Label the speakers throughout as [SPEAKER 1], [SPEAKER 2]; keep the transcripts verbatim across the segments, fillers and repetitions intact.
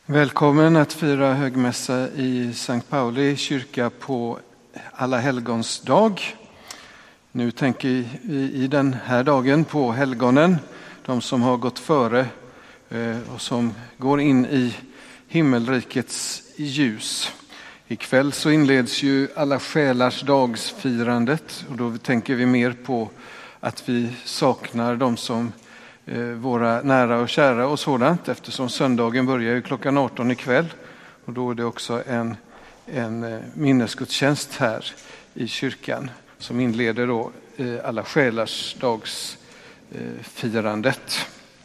[SPEAKER 1] Välkommen att fira högmässa i Sankt Pauli kyrka på Alla helgons dag. Nu tänker vi i den här dagen på helgonen, de som har gått före och som går in i himmelrikets ljus. Ikväll så inleds ju alla själars dagsfirandet och då tänker vi mer på att vi saknar de som våra nära och kära och sådant, eftersom söndagen börjar ju klockan arton ikväll och då är det också en, en minnesgudstjänst här i kyrkan som inleder då alla själars dagsfirandet.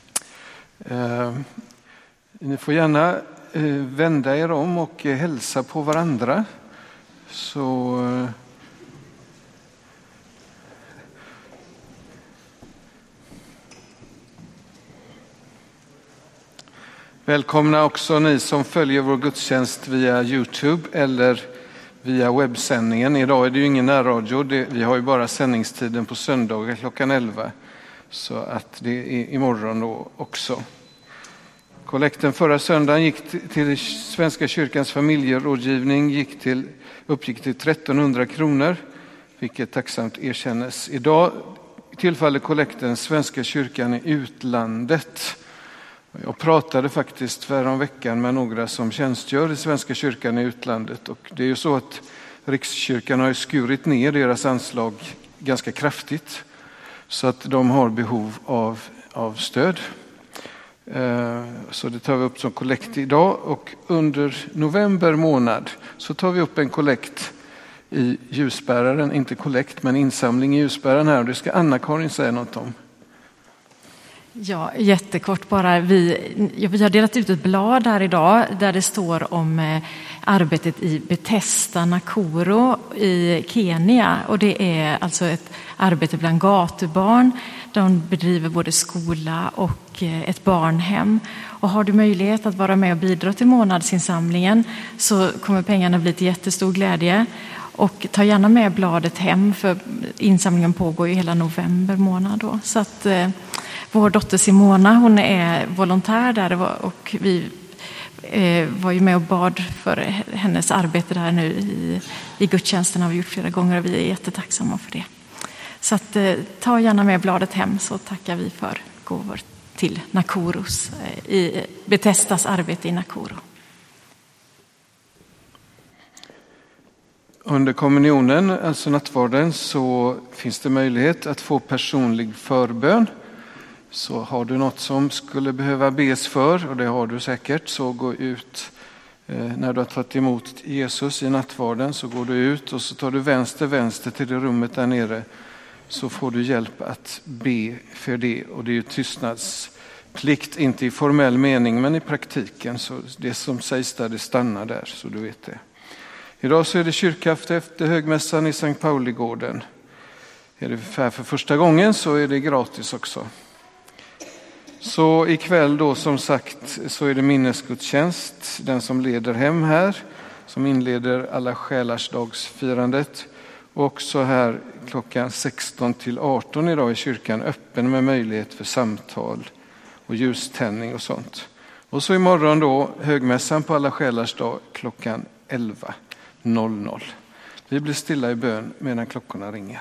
[SPEAKER 1] Ni får gärna vända er om och hälsa på varandra, så välkomna också ni som följer vår gudstjänst via YouTube eller via webbsändningen. Idag är det ju ingen närradio, det, vi har ju bara sändningstiden på söndagar klockan elva. Så att det är imorgon då också. Kollekten förra söndagen gick till Svenska kyrkans familjerådgivning, gick till, uppgick till trettonhundra kronor, vilket tacksamt erkännes. Idag tillfaller kollekten Svenska kyrkan i utlandet. Jag pratade faktiskt förra veckan med några som tjänstgör i Svenska kyrkan i utlandet. Och det är ju så att Rikskyrkan har skurit ner deras anslag ganska kraftigt. Så att de har behov av, av stöd. Så det tar vi upp som kollekt idag. Och under november månad så tar vi upp en kollekt i ljusbäraren. Inte kollekt men insamling i ljusbäraren här. Och det ska Anna-Karin säga något om.
[SPEAKER 2] Ja, jättekort bara. Vi, vi har delat ut ett blad här idag där det står om eh, arbetet i Bethesda Nakuru i Kenya. Och det är alltså ett arbete bland gatubarn. De bedriver både skola och eh, ett barnhem. Och har du möjlighet att vara med och bidra till månadsinsamlingen så kommer pengarna bli till jättestor glädje. Och ta gärna med bladet hem, för insamlingen pågår ju hela november månad då. Så att eh, vår dotter Simona, hon är volontär där och vi eh, var ju med och bad för hennes arbete där nu i, i gudstjänsten, har vi gjort flera gånger och vi är jättetacksamma för det. Så att, eh, ta gärna med bladet hem, så tackar vi för gåvor till Nakurus, eh, i Bethesdas arbete i Nakuru.
[SPEAKER 1] Under kommunionen, alltså nattvarden, så finns det möjlighet att få personlig förbön. Så har du något som skulle behöva bes för, och det har du säkert, så gå ut eh, när du har tagit emot Jesus i nattvarden, så går du ut och så tar du vänster vänster till det rummet där nere, så får du hjälp att be för det. Och det är ju tystnadsplikt, inte i formell mening men i praktiken, så det som sägs där det stannar där, så du vet det. Idag så är det kyrkafton efter högmässan i Sankt Pauligården. Är det för första gången så är det gratis också. Så ikväll då som sagt så är det minnesgudstjänst, den som leder hem här, som inleder alla själars dagsfirandet. Och också här klockan sexton till arton idag är kyrkan öppen med möjlighet för samtal och ljuständning och sånt. Och så imorgon då högmässan på alla själars dag klockan elva. Vi blir stilla i bön medan klockorna ringer.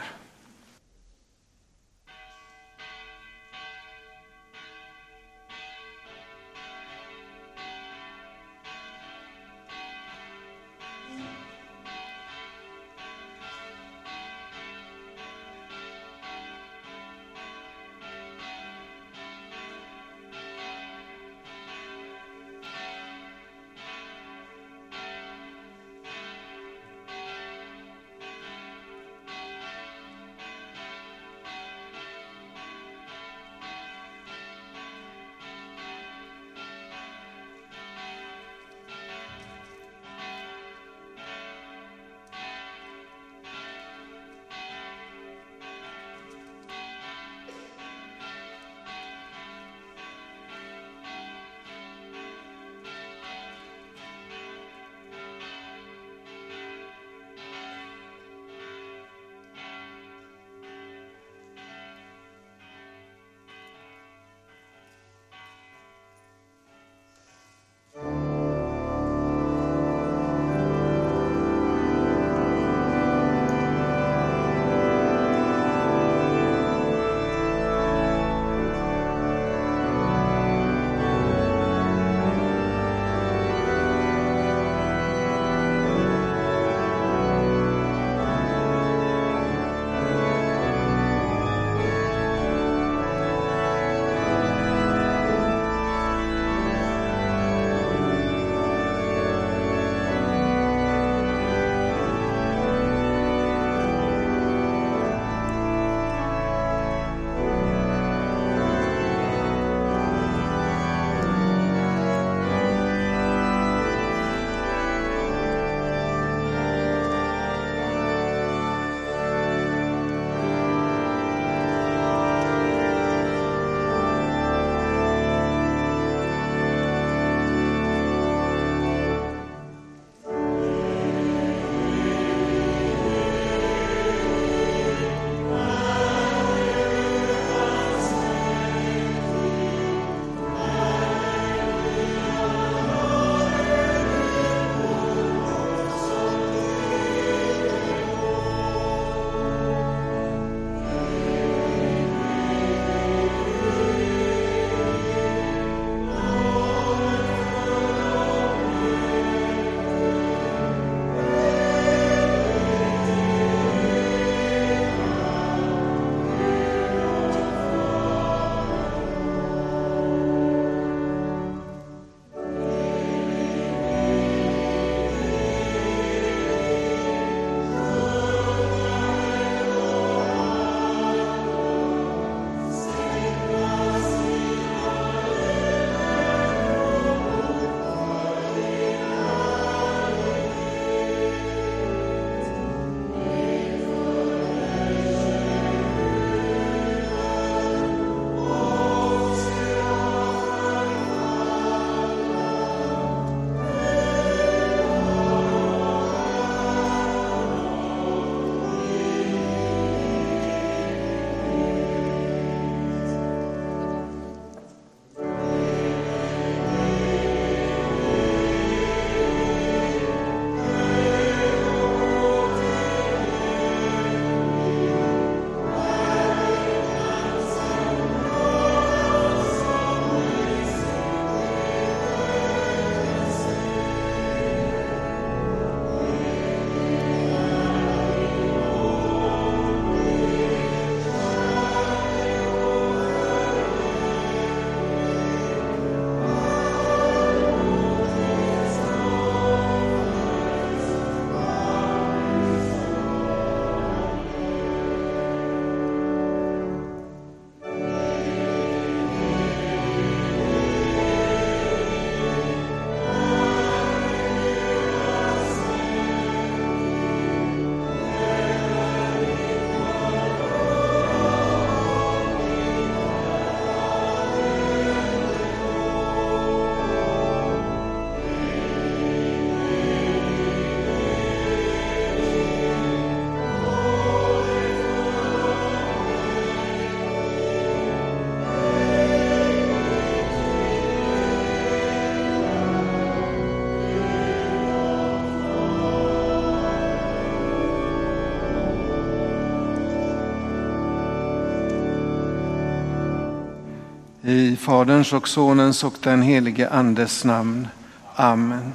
[SPEAKER 1] I Faderns och Sonens och den helige Andes namn. Amen.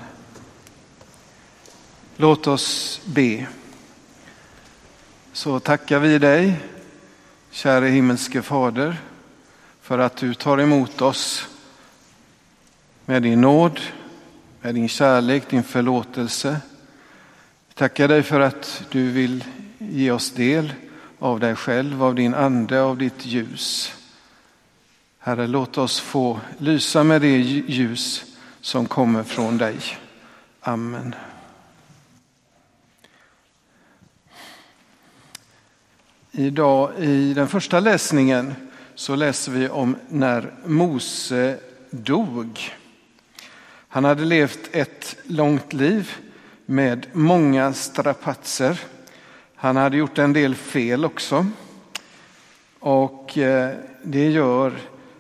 [SPEAKER 1] Låt oss be. Så tackar vi dig, käre himmelske Fader, för att du tar emot oss med din nåd, med din kärlek, din förlåtelse. Vi tackar dig för att du vill ge oss del av dig själv, av din ande, av ditt ljus. Herre, låt oss få lysa med det ljus som kommer från dig. Amen. Idag i den första läsningen så läser vi om när Mose dog. Han hade levt ett långt liv med många strapatser. Han hade gjort en del fel också. Och det gör,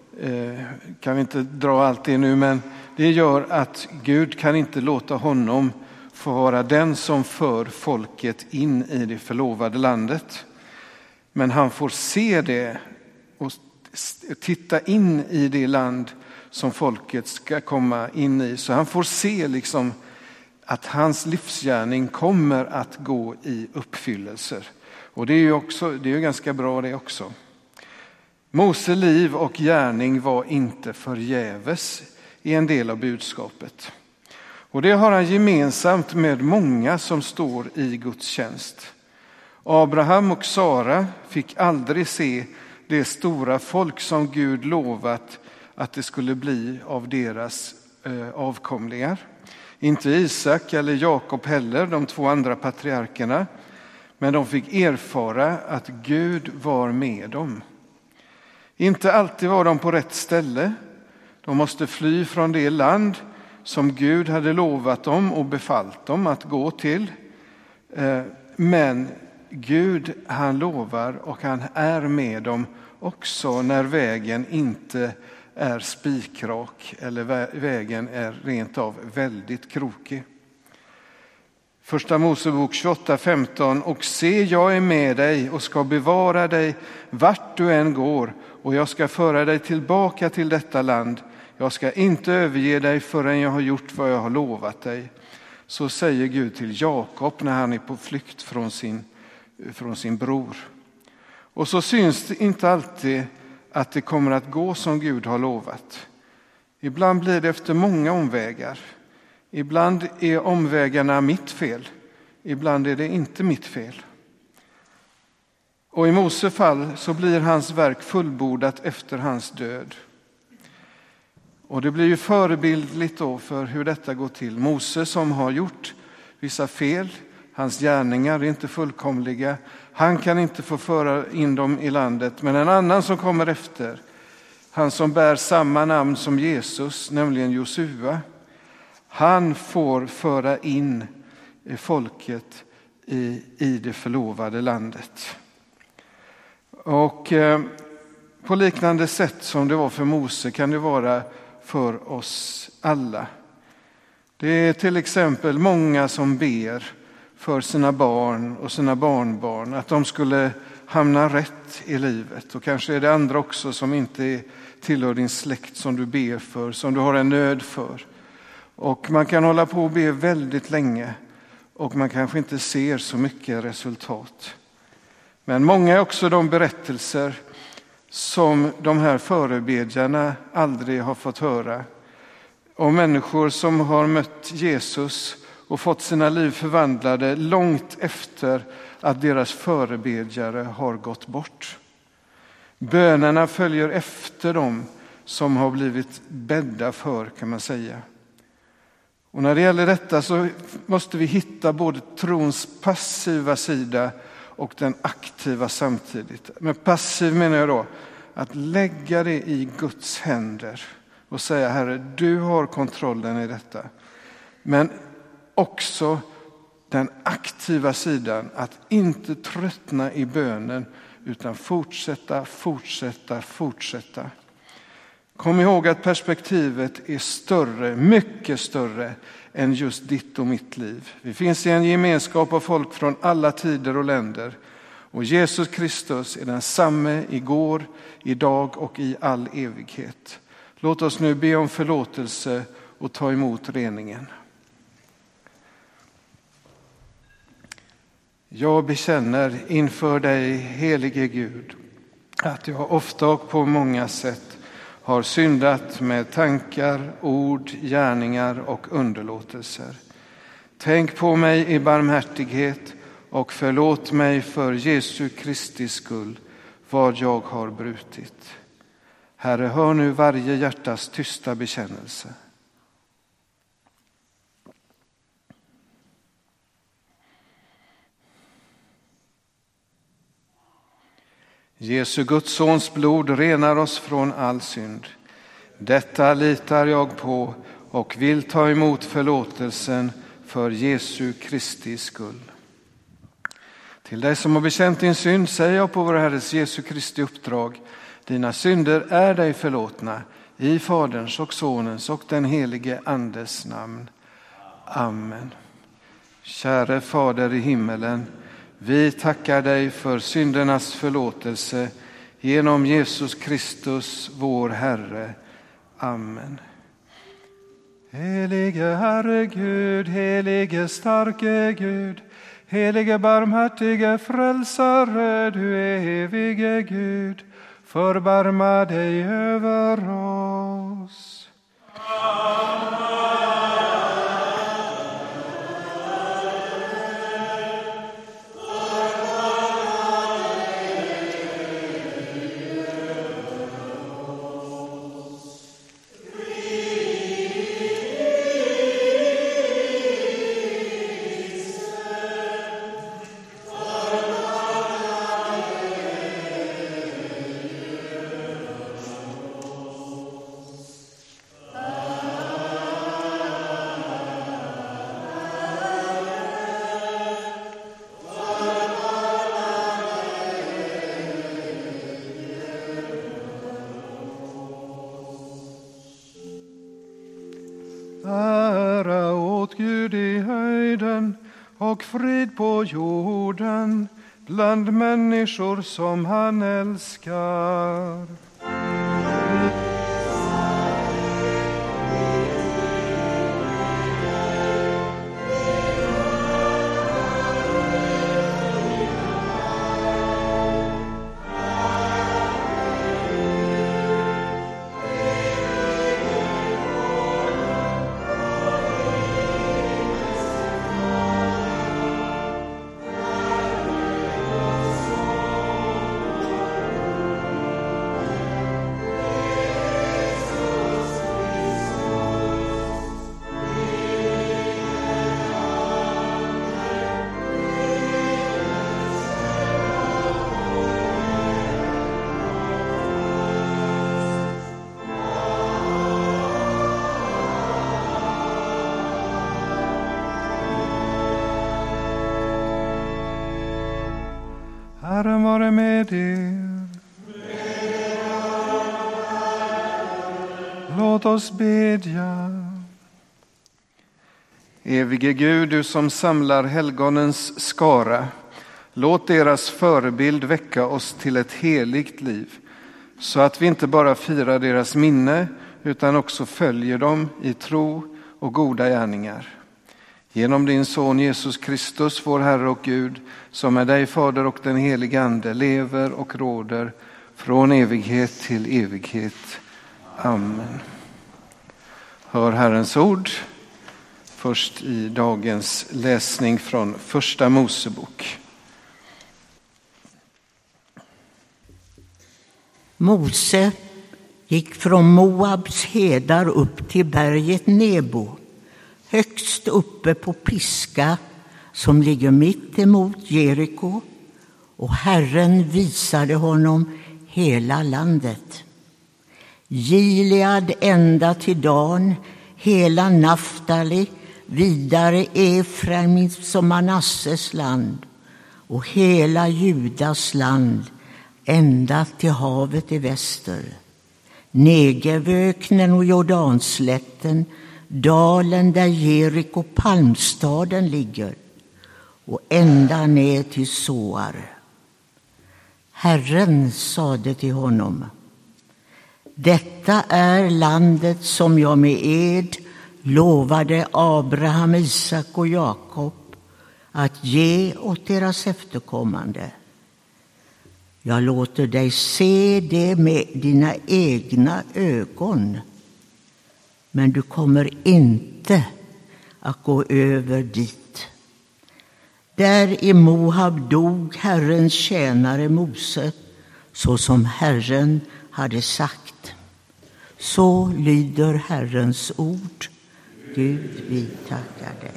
[SPEAKER 1] kan vi inte dra allt det nu, men det gör att Gud kan inte låta honom få vara den som för folket in i det förlovade landet. Men han får se det och titta in i det land som folket ska komma in i. Så han får se liksom att hans livsgärning kommer att gå i uppfyllelser. Och det är ju också, det är ju ganska bra det också. Mose liv och gärning var inte förgäves i en del av budskapet. Och det har han gemensamt med många som står i Guds tjänst. Abraham och Sara fick aldrig se det stora folk som Gud lovat att det skulle bli av deras avkomlingar. Inte Isak eller Jakob heller, de två andra patriarkerna. Men de fick erfara att Gud var med dem. Inte alltid var de på rätt ställe. De måste fly från det land som Gud hade lovat dem och befallt dem att gå till. Men Gud, han lovar och han är med dem också när vägen inte är spikrak eller vägen är rent av väldigt krokig. Första Mosebok tjugoåtta femton. Och se, jag är med dig och ska bevara dig vart du än går, och jag ska föra dig tillbaka till detta land. Jag ska inte överge dig förrän jag har gjort vad jag har lovat dig. Så säger Gud till Jakob när han är på flykt från sin, från sin bror. Och så syns det inte alltid att det kommer att gå som Gud har lovat. Ibland blir det efter många omvägar. Ibland är omvägarna mitt fel. Ibland är det inte mitt fel. Och i Mose fall så blir hans verk fullbordat efter hans död. Och det blir ju förebildligt då för hur detta går till. Mose som har gjort vissa fel. Hans gärningar är inte fullkomliga. Han kan inte få föra in dem i landet. Men en annan som kommer efter, han som bär samma namn som Jesus, nämligen Josua, han får föra in folket i, i det förlovade landet. Och eh, på liknande sätt som det var för Mose kan det vara för oss alla. Det är till exempel många som ber för sina barn och sina barnbarn att de skulle hamna rätt i livet. Och kanske är det andra också som inte tillhör din släkt som du ber för, som du har en nöd för. Och man kan hålla på och be väldigt länge och man kanske inte ser så mycket resultat. Men många är också de berättelser som de här förebedjarna aldrig har fått höra. Om människor som har mött Jesus och fått sina liv förvandlade långt efter att deras förebedjare har gått bort. Bönerna följer efter dem som har blivit bädda för, kan man säga. Och när det gäller detta så måste vi hitta både trons passiva sida och den aktiva samtidigt. Med passiv menar jag då att lägga det i Guds händer och säga: Herre, du har kontrollen i detta. Men också den aktiva sidan, att inte tröttna i bönen utan fortsätta, fortsätta, fortsätta. Kom ihåg att perspektivet är större, mycket större än just ditt och mitt liv. Vi finns i en gemenskap av folk från alla tider och länder. Och Jesus Kristus är densamme igår, idag och i all evighet. Låt oss nu be om förlåtelse och ta emot reningen. Jag bekänner inför dig, helige Gud, att jag ofta och på många sätt har syndat med tankar, ord, gärningar och underlåtelser. Tänk på mig i barmhärtighet och förlåt mig för Jesu Kristi skull vad jag har brutit. Herre, hör nu varje hjärtas tysta bekännelse. Jesu Guds sons blod renar oss från all synd. Detta litar jag på och vill ta emot förlåtelsen för Jesu Kristi skull. Till dig som har bekänt din synd säger jag på vår Herres Jesu Kristi uppdrag: dina synder är dig förlåtna i Faderns och Sonens och den helige Andes namn. Amen. Käre Fader i himmelen, vi tackar dig för syndernas förlåtelse genom Jesus Kristus, vår Herre. Amen. Helige Herre Gud, helige starke Gud, helige barmhärtige frälsare, du evige Gud, förbarma dig över oss. Ära åt Gud i höjden och frid på jorden bland människor som han älskar. Herren vare med er. Låt oss bedja. Evige Gud, du som samlar helgonens skara, låt deras förebild väcka oss till ett heligt liv, så att vi inte bara firar deras minne utan också följer dem i tro och goda gärningar. Genom din son Jesus Kristus, vår Herre och Gud, som är dig Fader och den helige Ande, lever och råder från evighet till evighet. Amen. Hör Herrens ord först i dagens läsning från Första Mosebok.
[SPEAKER 3] Mose gick från Moabs hedar upp till berget Nebo, högst uppe på Pisga som ligger mitt emot Jeriko, och Herren visade honom hela landet. Gilead ända till Dan, hela Naftali, vidare Efraims och Manasses land och hela Judas land ända till havet i väster. Negevöknen och Jordanslätten, dalen där Jeriko palmstaden ligger och ända ner till Soar. Herren sade till honom: detta är landet som jag med ed lovade Abraham, Isak och Jakob att ge åt deras efterkommande. Jag låter dig se det med dina egna ögon, men du kommer inte att gå över dit. Där i Moab dog Herrens tjänare Mose, så som Herren hade sagt. Så lyder Herrens ord. Gud, vi tackar dig.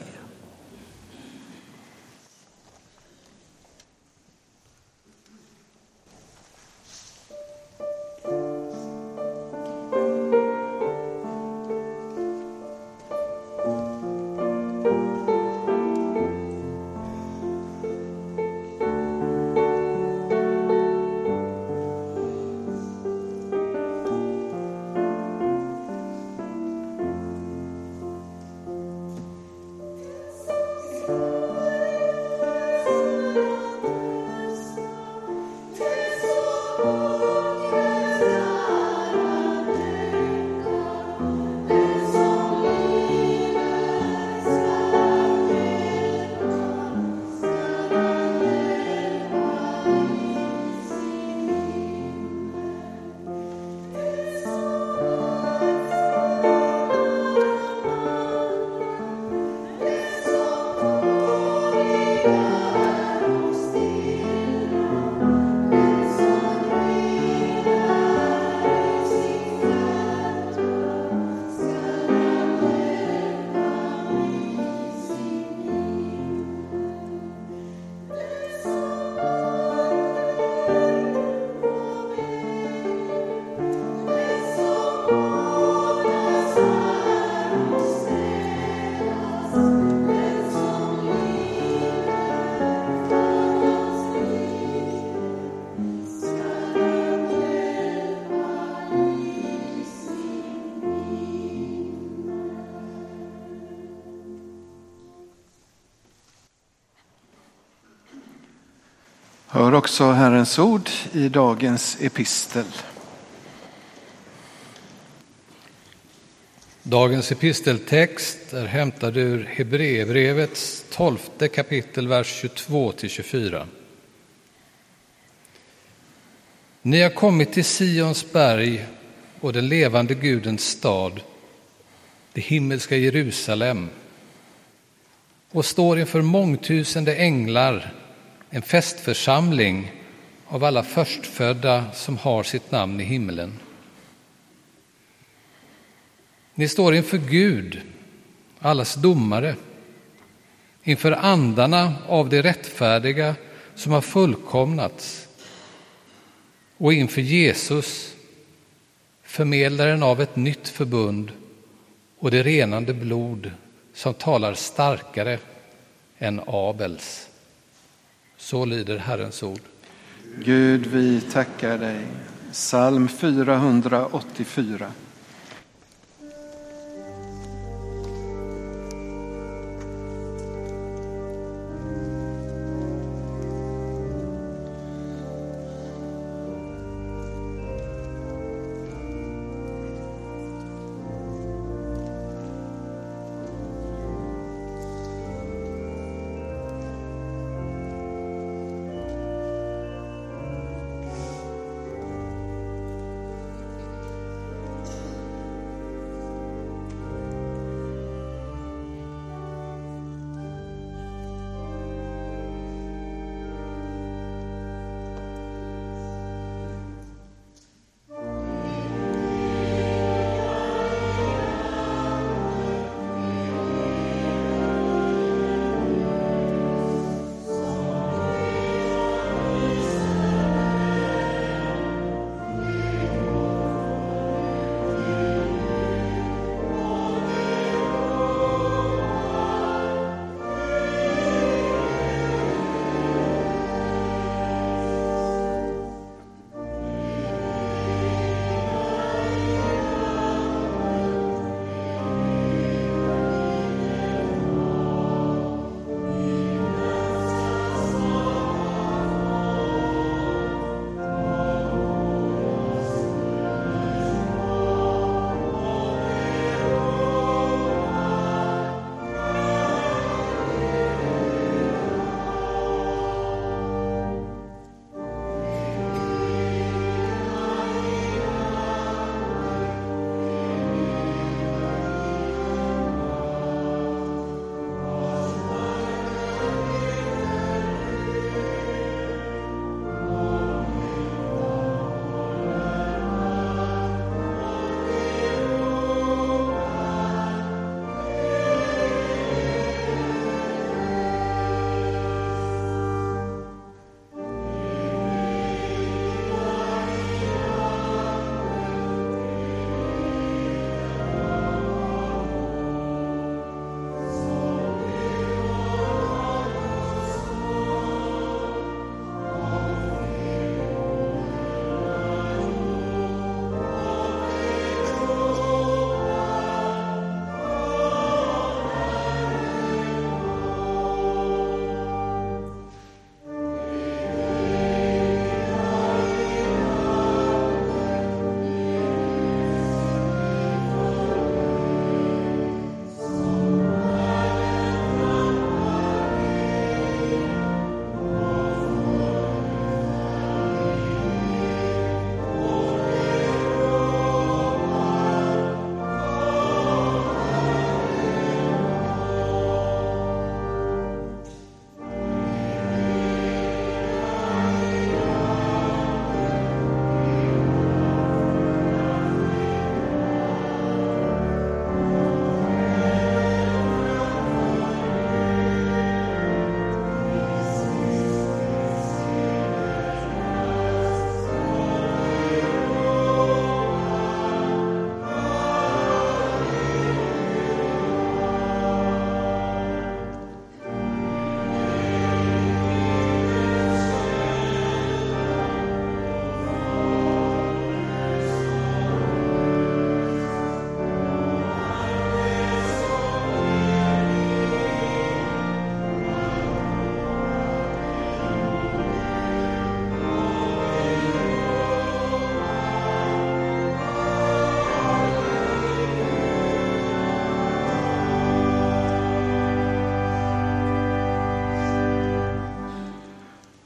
[SPEAKER 1] Hör också Herrens ord i dagens epistel.
[SPEAKER 4] Dagens episteltext är hämtad ur Hebreerbrevets tolfte kapitel, vers tjugotvå till tjugofyra. Ni har kommit till Sions berg och den levande Gudens stad, det himmelska Jerusalem, och står inför mångtusende änglar, en festförsamling av alla förstfödda som har sitt namn i himmelen. Ni står inför Gud, allas domare, inför andarna av de rättfärdiga som har fullkomnats, och inför Jesus, förmedlaren av ett nytt förbund och det renande blod som talar starkare än Abels. Så lyder Herrens ord.
[SPEAKER 1] Gud, vi tackar dig. Psalm fyrahundraåttiofyra.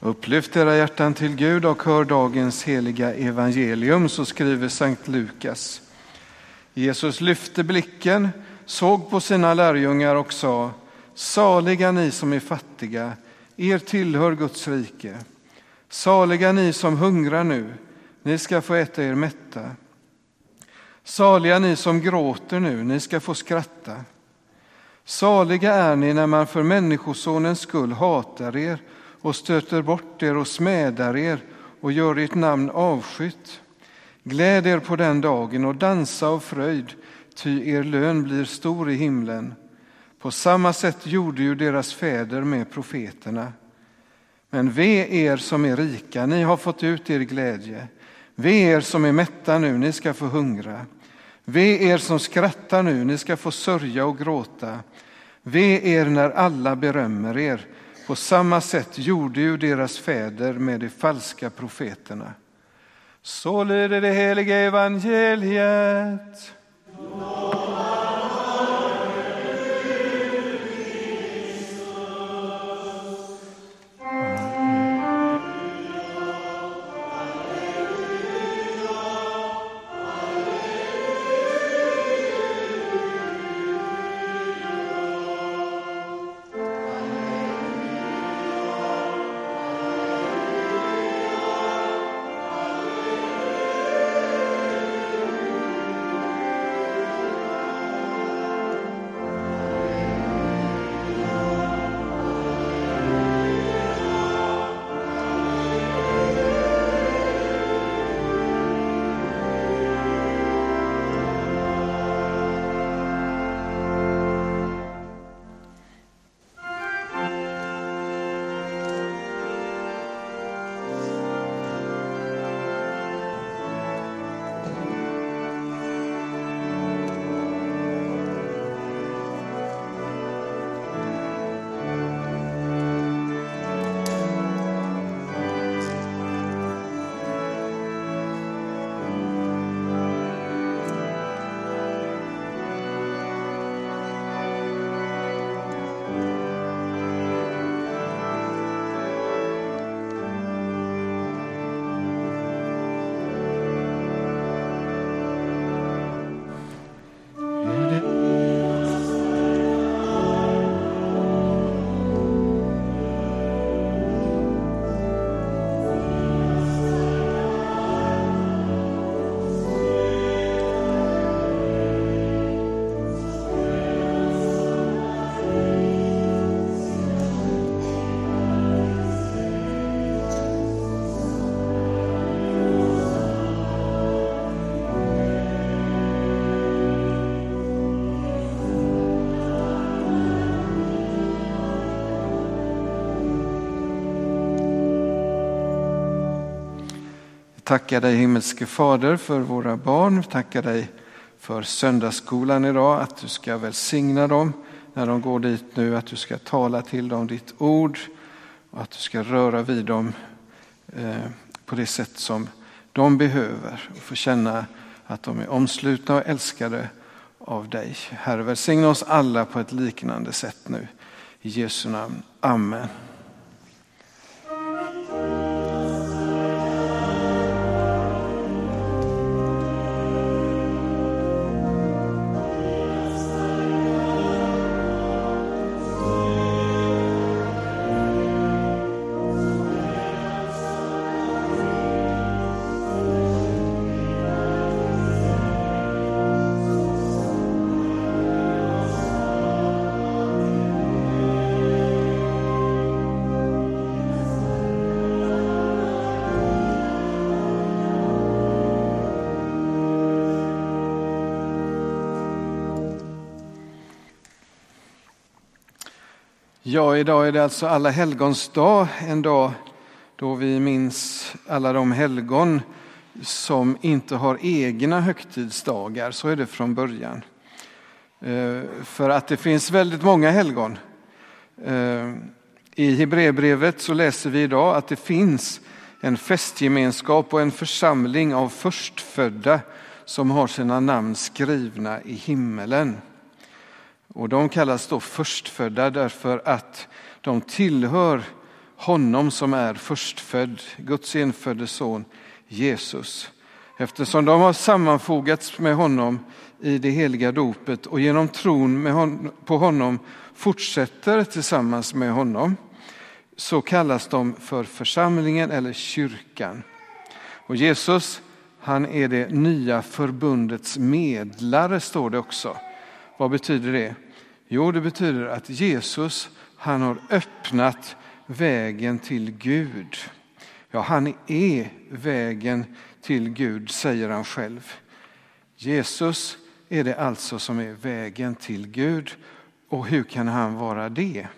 [SPEAKER 1] Upplyft era hjärtan till Gud och hör dagens heliga evangelium, så skriver Sankt Lukas. Jesus lyfte blicken, såg på sina lärjungar och sa: Saliga ni som är fattiga, er tillhör Guds rike. Saliga ni som hungrar nu, ni ska få äta er mätta. Saliga ni som gråter nu, ni ska få skratta. Saliga är ni när man för människosonens skull hatar er och stöter bort er och smädar er och gör ert namn avskytt. Gläd er på den dagen och dansa av fröjd, ty er lön blir stor i himlen. På samma sätt gjorde ju deras fäder med profeterna. Men ve er som är rika, ni har fått ut er glädje. Ve er som är mätta nu, ni ska få hungra. Ve er som skrattar nu, ni ska få sörja och gråta. Ve er när alla berömmer er. På samma sätt gjorde ju deras fäder med de falska profeterna. Så lyder det heliga evangeliet. Tackar dig himmelske Fader för våra barn. Tackar dig för söndagsskolan idag, att du ska välsigna dem när de går dit nu, att du ska tala till dem ditt ord och att du ska röra vid dem eh, på det sätt som de behöver och få känna att de är omslutna och älskade av dig. Herre, välsigna oss alla på ett liknande sätt nu. I Jesu namn. Amen. Ja, idag är det alltså alla helgons dag, en dag då vi minns alla de helgon som inte har egna högtidsdagar. Så är det från början. För att det finns väldigt många helgon. I Hebreerbrevet så läser vi idag att det finns en festgemenskap och en församling av förstfödda som har sina namn skrivna i himmelen. Och de kallas då förstfödda därför att de tillhör honom som är förstfödd, Guds enfödde son Jesus. Eftersom de har sammanfogats med honom i det heliga dopet och genom tron med hon, på honom fortsätter tillsammans med honom, så kallas de för församlingen eller kyrkan. Och Jesus, han är det nya förbundets medlare, står det också. Vad betyder det? Jo, det betyder att Jesus, han har öppnat vägen till Gud. Ja, han är vägen till Gud, säger han själv. Jesus är det alltså som är vägen till Gud. Och hur kan han vara det?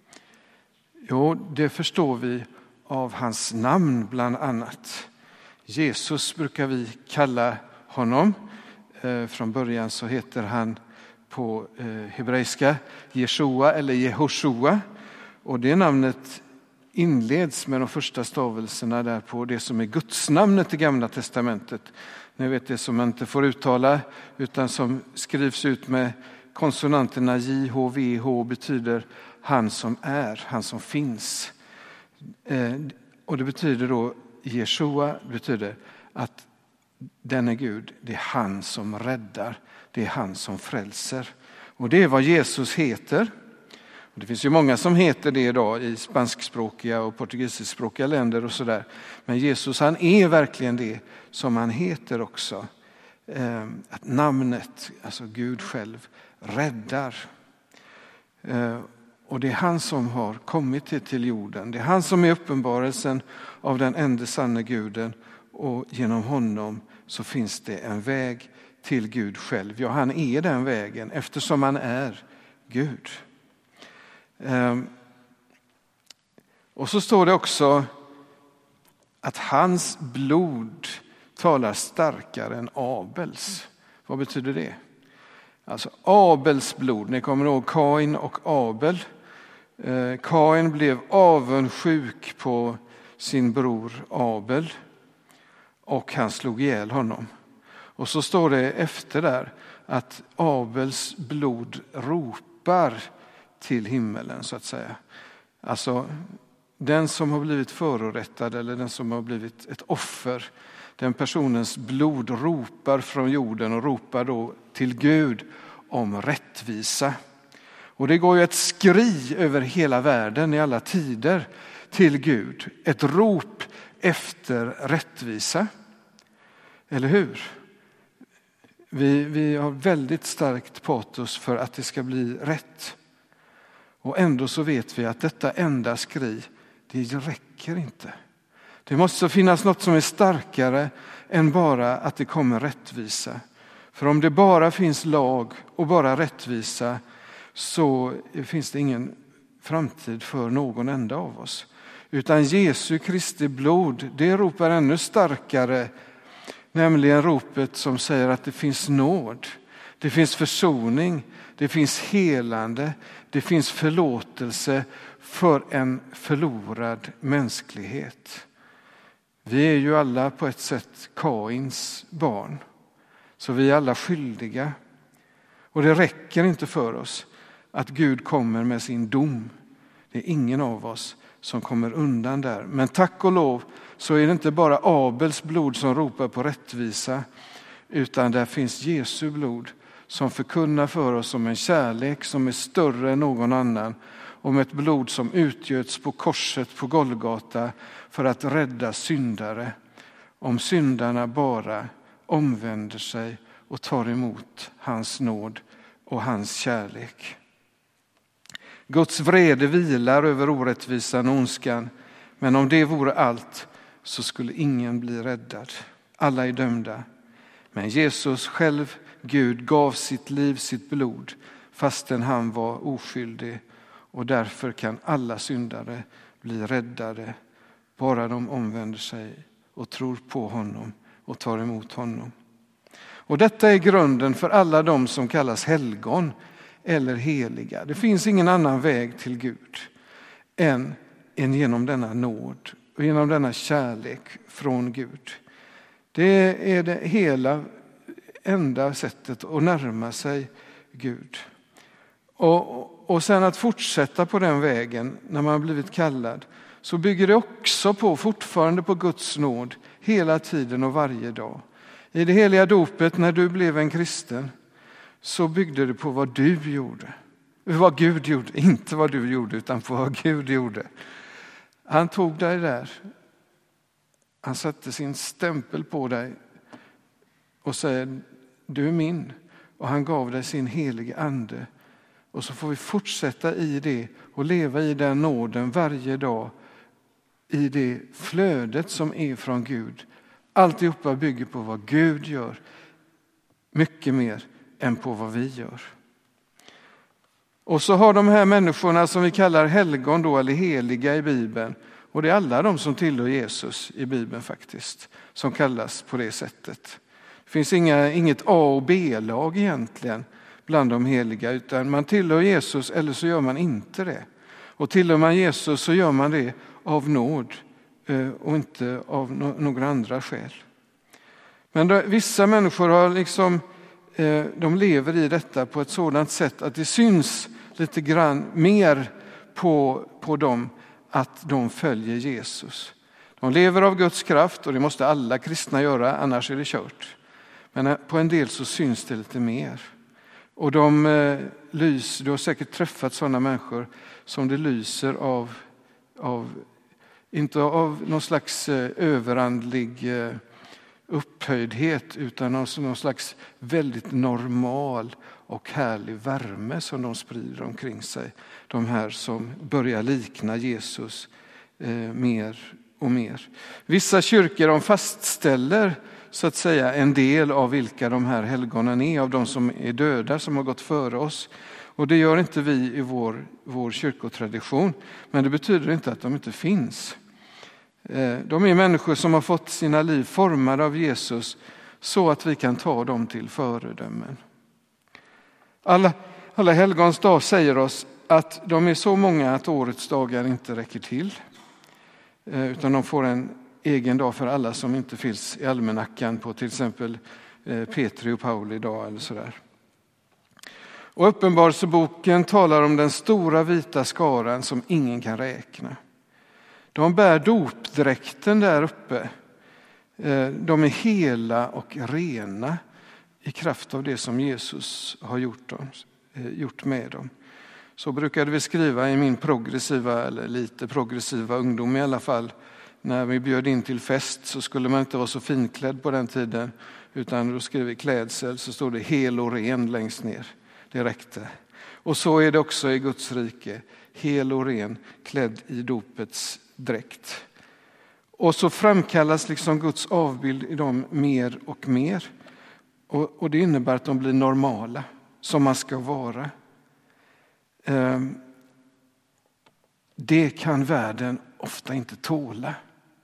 [SPEAKER 1] Jo, det förstår vi av hans namn bland annat. Jesus brukar vi kalla honom. Eh, från början så heter han på eh, hebreiska Jeshua eller Jehoshua. Och det namnet inleds med de första stavelserna där på det som är Guds namnet i Gamla testamentet. Ni vet det som man inte får uttala utan som skrivs ut med konsonanterna J, H, V, H betyder han som är, han som finns. Eh, och det betyder då, Jeshua betyder att den är Gud, det är han som räddar, det är han som frälser. Och det är vad Jesus heter. Och det finns ju många som heter det idag i spanskspråkiga och portugisiskspråkiga länder och sådär. Men Jesus, han är verkligen det som han heter också. Eh, att namnet, alltså Gud själv, räddar. Eh, och det är han som har kommit hit till jorden. Det är han som är uppenbarelsen av den enda sanne guden. Och genom honom så finns det en väg till Gud själv. Ja, han är den vägen eftersom han är Gud. Um, och så står det också att hans blod talar starkare än Abels. Vad betyder det? Alltså Abels blod, ni kommer ihåg Kain och Abel. Uh, Kain blev avundsjuk på sin bror Abel och han slog ihjäl honom. Och så står det efter där att Abels blod ropar till himmelen så att säga. Alltså den som har blivit förorättad eller den som har blivit ett offer, den personens blod ropar från jorden och ropar då till Gud om rättvisa. Och det går ju ett skri över hela världen i alla tider till Gud. Ett rop efter rättvisa. Eller hur? Vi, vi har väldigt starkt patos för att det ska bli rätt. Och ändå så vet vi att detta enda skri, det räcker inte. Det måste finnas något som är starkare än bara att det kommer rättvisa. För om det bara finns lag och bara rättvisa så finns det ingen framtid för någon enda av oss. Utan Jesu Kristi blod, det ropar ännu starkare, nämligen ropet som säger att det finns nåd, det finns försoning, det finns helande, det finns förlåtelse för en förlorad mänsklighet. Vi är ju alla på ett sätt Kains barn, så vi är alla skyldiga. Och det räcker inte för oss att Gud kommer med sin dom. Det är ingen av oss som kommer undan där. Men tack och lov så är det inte bara Abels blod som ropar på rättvisa, utan där finns Jesu blod som förkunnar för oss om en kärlek som är större än någon annan, om ett blod som utgöts på korset på Golgata för att rädda syndare, om syndarna bara omvänder sig och tar emot hans nåd och hans kärlek. Guds vrede vilar över orättvisan och ondskan, men om det vore allt så skulle ingen bli räddad. Alla är dömda. Men Jesus själv, Gud, gav sitt liv, sitt blod, fastän han var oskyldig. Och därför kan alla syndare bli räddade, bara de omvänder sig och tror på honom och tar emot honom. Och detta är grunden för alla de som kallas helgon eller heliga. Det finns ingen annan väg till Gud än, än genom denna nåd och genom denna kärlek från Gud. Det är det hela enda sättet att närma sig Gud. Och, och sen att fortsätta på den vägen när man har blivit kallad, så bygger det också på, fortfarande på Guds nåd, hela tiden och varje dag. I det heliga dopet, när du blev en kristen, så byggde det på vad du gjorde. Vad Gud gjorde, inte vad du gjorde, utan på vad Gud gjorde. Han tog dig där. Han satte sin stämpel på dig och säger, du är min. Och han gav dig sin heliga ande. Och så får vi fortsätta i det och leva i den nåden varje dag. I det flödet som är från Gud. Alltihopa bygger på vad Gud gör. Mycket mer än på vad vi gör. Och så har de här människorna som vi kallar helgon då, eller heliga i Bibeln. Och det är alla de som tillhör Jesus i Bibeln faktiskt. Som kallas på det sättet. Det finns inga, inget A- och B-lag egentligen bland de heliga. Utan man tillhör Jesus eller så gör man inte det. Och tillhör man Jesus så gör man det av nåd. Och inte av no- några andra skäl. Men då, vissa människor har liksom, eh, de lever i detta på ett sådant sätt att det syns lite grann mer på, på dem att de följer Jesus. De lever av Guds kraft och det måste alla kristna göra, annars är det kört. Men på en del så syns det lite mer. Och de eh, lyser, du har säkert träffat sådana människor som det lyser av, av inte av någon slags eh, överandlig eh, upphöjdhet, utan av någon slags väldigt normal och härlig värme som de sprider omkring sig. De här som börjar likna Jesus eh, mer och mer. Vissa kyrkor de fastställer så att säga en del av vilka de här helgonen är, av de som är döda som har gått före oss. Och det gör inte vi i vår, vår kyrkotradition, men det betyder inte att de inte finns. De är människor som har fått sina liv formade av Jesus så att vi kan ta dem till föredömen. Alla, alla helgons dag säger oss att de är så många att årets dagar inte räcker till. Utan de får en egen dag för alla som inte finns i almanackan på till exempel Petri och Pauli idag eller sådär. Och Uppenbarelseboken talar om den stora vita skaran som ingen kan räkna. De bär dopdräkten där uppe. De är hela och rena i kraft av det som Jesus har gjort, dem, gjort med dem. Så brukade vi skriva i min progressiva, eller lite progressiva ungdom i alla fall. När vi bjöd in till fest så skulle man inte vara så finklädd på den tiden. Utan då skrev vi klädsel, så stod det hel och ren längst ner. Det räckte. Och så är det också i Guds rike. Hel och ren, klädd i dopets dräkt. Och så framkallas liksom Guds avbild i dem mer och mer. Och, och det innebär att de blir normala, som man ska vara. Ehm, det kan världen ofta inte tåla.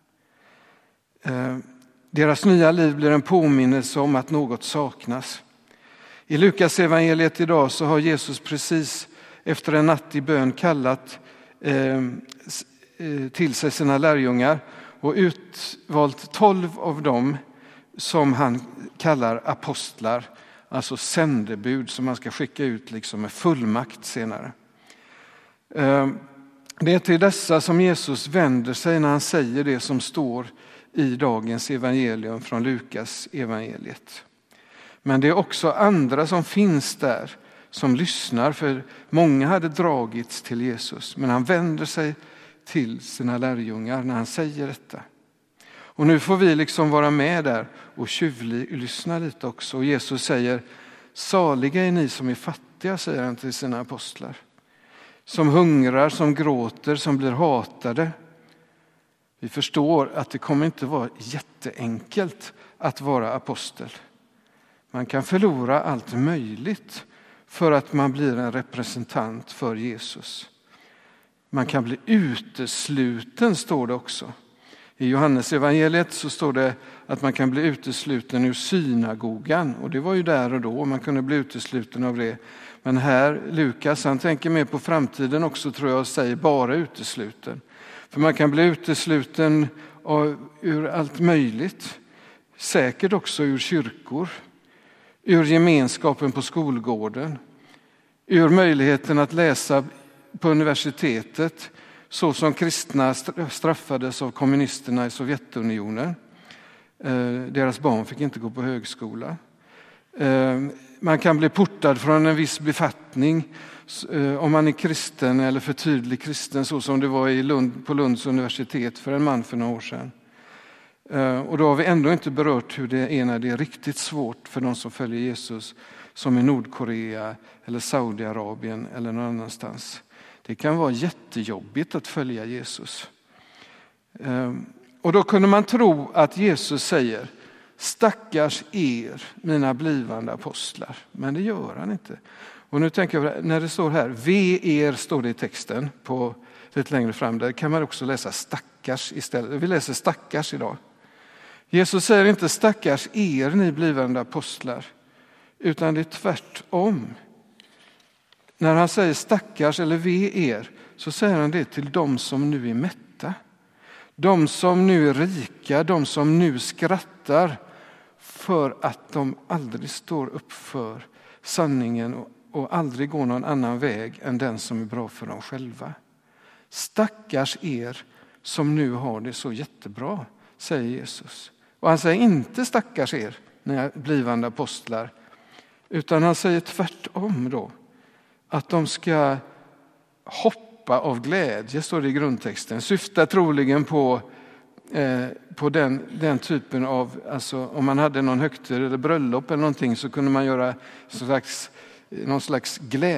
[SPEAKER 1] Ehm, deras nya liv blir en påminnelse om att något saknas. I Lukas evangeliet idag så har Jesus precis efter en natt i bön kallat eh, till sig sina lärjungar och utvalt tolv av dem som han kallar apostlar, alltså sändebud som man ska skicka ut liksom med fullmakt senare. Eh, det är till dessa som Jesus vänder sig när han säger det som står i dagens evangelium från Lukas evangeliet. Men det är också andra som finns där som lyssnar, för många hade dragits till Jesus. Men han vänder sig till sina lärjungar när han säger detta. Och nu får vi liksom vara med där och tjuvlyssna lite också. Och Jesus säger, saliga är ni som är fattiga, säger han till sina apostlar. Som hungrar, som gråter, som blir hatade. Vi förstår att det kommer inte vara jätteenkelt att vara apostel. Man kan förlora allt möjligt för att man blir en representant för Jesus. Man kan bli utesluten, står det också. I Johannes evangeliet så står det att man kan bli utesluten ur synagogan. Och det var ju där och då man kunde bli utesluten av det. Men här, Lukas, han tänker mer på framtiden också, tror jag, och säger bara utesluten. För man kan bli utesluten av, ur allt möjligt. Säkert också ur kyrkor. Ur gemenskapen på skolgården. Ur möjligheten att läsa på universitetet. så som kristna straffades av kommunisterna i Sovjetunionen. Deras barn fick inte gå på högskola. Man kan bli portad från en viss befattning om man är kristen eller för tydlig kristen, så som det var i Lund, på Lunds universitet för en man för några år sedan. Och då har vi ändå inte berört hur det är när det är riktigt svårt för de som följer Jesus, som i Nordkorea eller Saudiarabien eller någon annanstans. Det kan vara jättejobbigt att följa Jesus. Och då kunde man tro att Jesus säger: stackars er, mina blivande apostlar. Men det gör han inte. Och nu tänker jag, när det står här, ve er, står det i texten på lite längre fram. Där kan man också läsa stackars istället. Vi läser stackars idag. Jesus säger inte stackars er, ni blivande apostlar, utan det är tvärtom. När han säger stackars eller ve er, så säger han det till de som nu är mätta. De som nu är rika, de som nu skrattar för att de aldrig står upp för sanningen och, och aldrig går någon annan väg än den som är bra för dem själva. Stackars er som nu har det så jättebra, säger Jesus. Och han säger inte stackars er, ni är blivande apostlar, utan han säger tvärtom då. Att de ska hoppa av glädje, står det i grundtexten. Syftar troligen på, eh, på den, den typen av, alltså om man hade någon högtid eller bröllop eller någonting, så kunde man göra slags, någon slags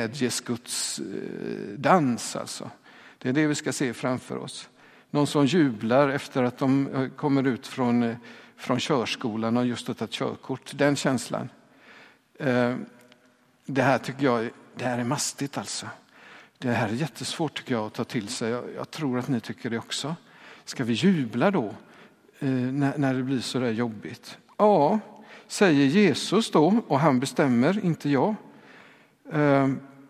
[SPEAKER 1] glädjeskutsdans. Alltså. Det är det vi ska se framför oss. Någon som jublar efter att de kommer ut från, från körskolan och just tagit körkort. Den känslan. Eh, det här tycker jag det här är mastigt alltså. Det här är jättesvårt tycker jag att ta till sig. Jag, jag tror att ni tycker det också. Ska vi jubla då eh, när, när det blir så där jobbigt? Ja, säger Jesus då, och han bestämmer, inte jag. Eh,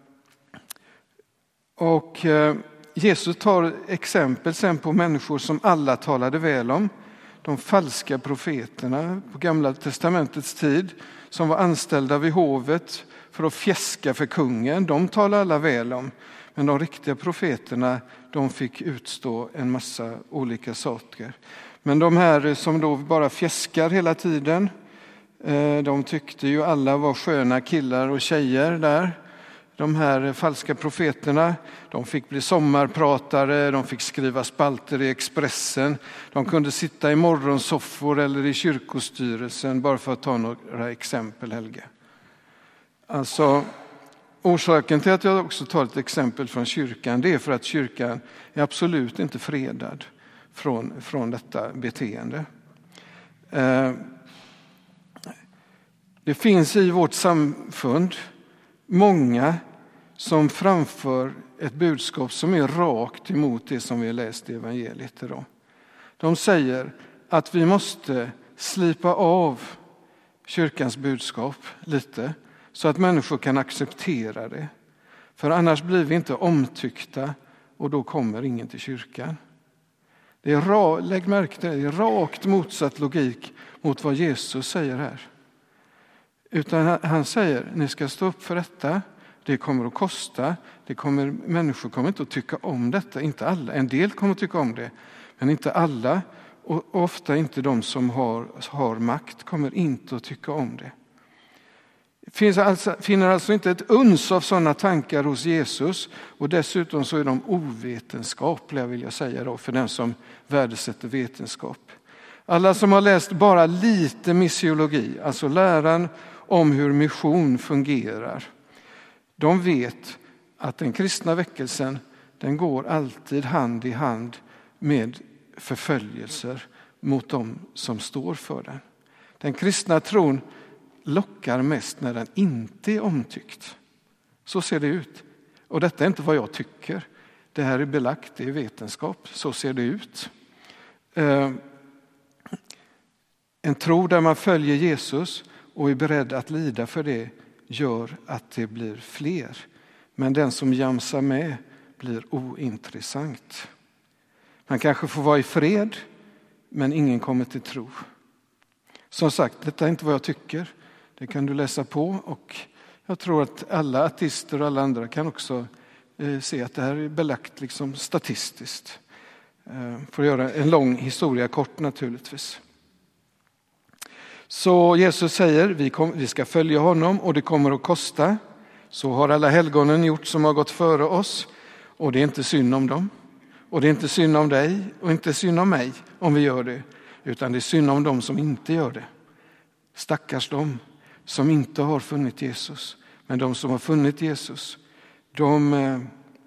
[SPEAKER 1] och eh, Jesus tar exempel sen på människor som alla talade väl om. De falska profeterna på Gamla testamentets tid som var anställda vid hovet för att fjäska för kungen. De talade alla väl om. Men de riktiga profeterna, de fick utstå en massa olika saker. Men de här som då bara fjäskar hela tiden, de tyckte ju alla var sköna killar och tjejer där. De här falska profeterna, de fick bli sommarpratare, de fick skriva spalter i Expressen. De kunde sitta i morgonsoffor eller i kyrkostyrelsen, bara för att ta några exempel, Helge. Alltså, orsaken till att jag också tar ett exempel från kyrkan, det är för att kyrkan är absolut inte fredad från, från detta beteende. Eh, det finns i vårt samfund många som framför ett budskap som är rakt emot det som vi har läst i evangeliet idag. De säger att vi måste slipa av kyrkans budskap lite, så att människor kan acceptera det. För annars blir vi inte omtyckta och då kommer ingen till kyrkan. Det är, ra, lägg märke till det, det är rakt motsatt logik mot vad Jesus säger här. Utan han säger, ni ska stå upp för detta. Det kommer att kosta. Det kommer, människor kommer inte att tycka om detta. Inte alla. En del kommer att tycka om det. Men inte alla. Och ofta inte de som har, har makt kommer inte att tycka om det. Finns alltså, finner alltså inte ett uns av sådana tankar hos Jesus. Och dessutom så är de ovetenskapliga, vill jag säga då, för den som värdesätter vetenskap. Alla som har läst bara lite missiologi, alltså läran om hur mission fungerar, de vet att den kristna väckelsen, den går alltid hand i hand med förföljelser mot dem som står för den. Den kristna tron lockar mest när den inte är omtyckt. Så ser det ut. Och detta är inte vad jag tycker. Det här är belagt, det är vetenskap. Så ser det ut. En tro där man följer Jesus och är beredd att lida för det gör att det blir fler. Men den som jamsar med blir ointressant. Man kanske får vara i fred, men ingen kommer till tro. Som sagt, detta är inte vad jag tycker. Det kan du läsa på, och jag tror att alla ateister och alla andra kan också se att det här är belagt liksom statistiskt. För att göra en lång historia kort naturligtvis. Så Jesus säger, vi, kom, vi ska följa honom och det kommer att kosta. Så har alla helgonen gjort som har gått före oss. Och det är inte synd om dem. Och det är inte synd om dig och inte synd om mig om vi gör det. Utan det är synd om dem som inte gör det. Stackars dem som inte har funnit Jesus. Men de som har funnit Jesus, de,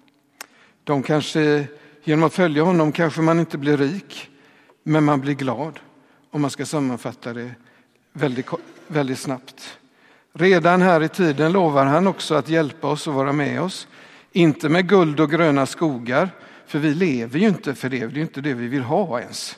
[SPEAKER 1] de kanske, genom att följa honom kanske man inte blir rik. Men man blir glad, om man ska sammanfatta det väldigt, väldigt snabbt. Redan här i tiden lovar han också att hjälpa oss och vara med oss. Inte med guld och gröna skogar, för vi lever ju inte för det. Det är inte det vi vill ha ens.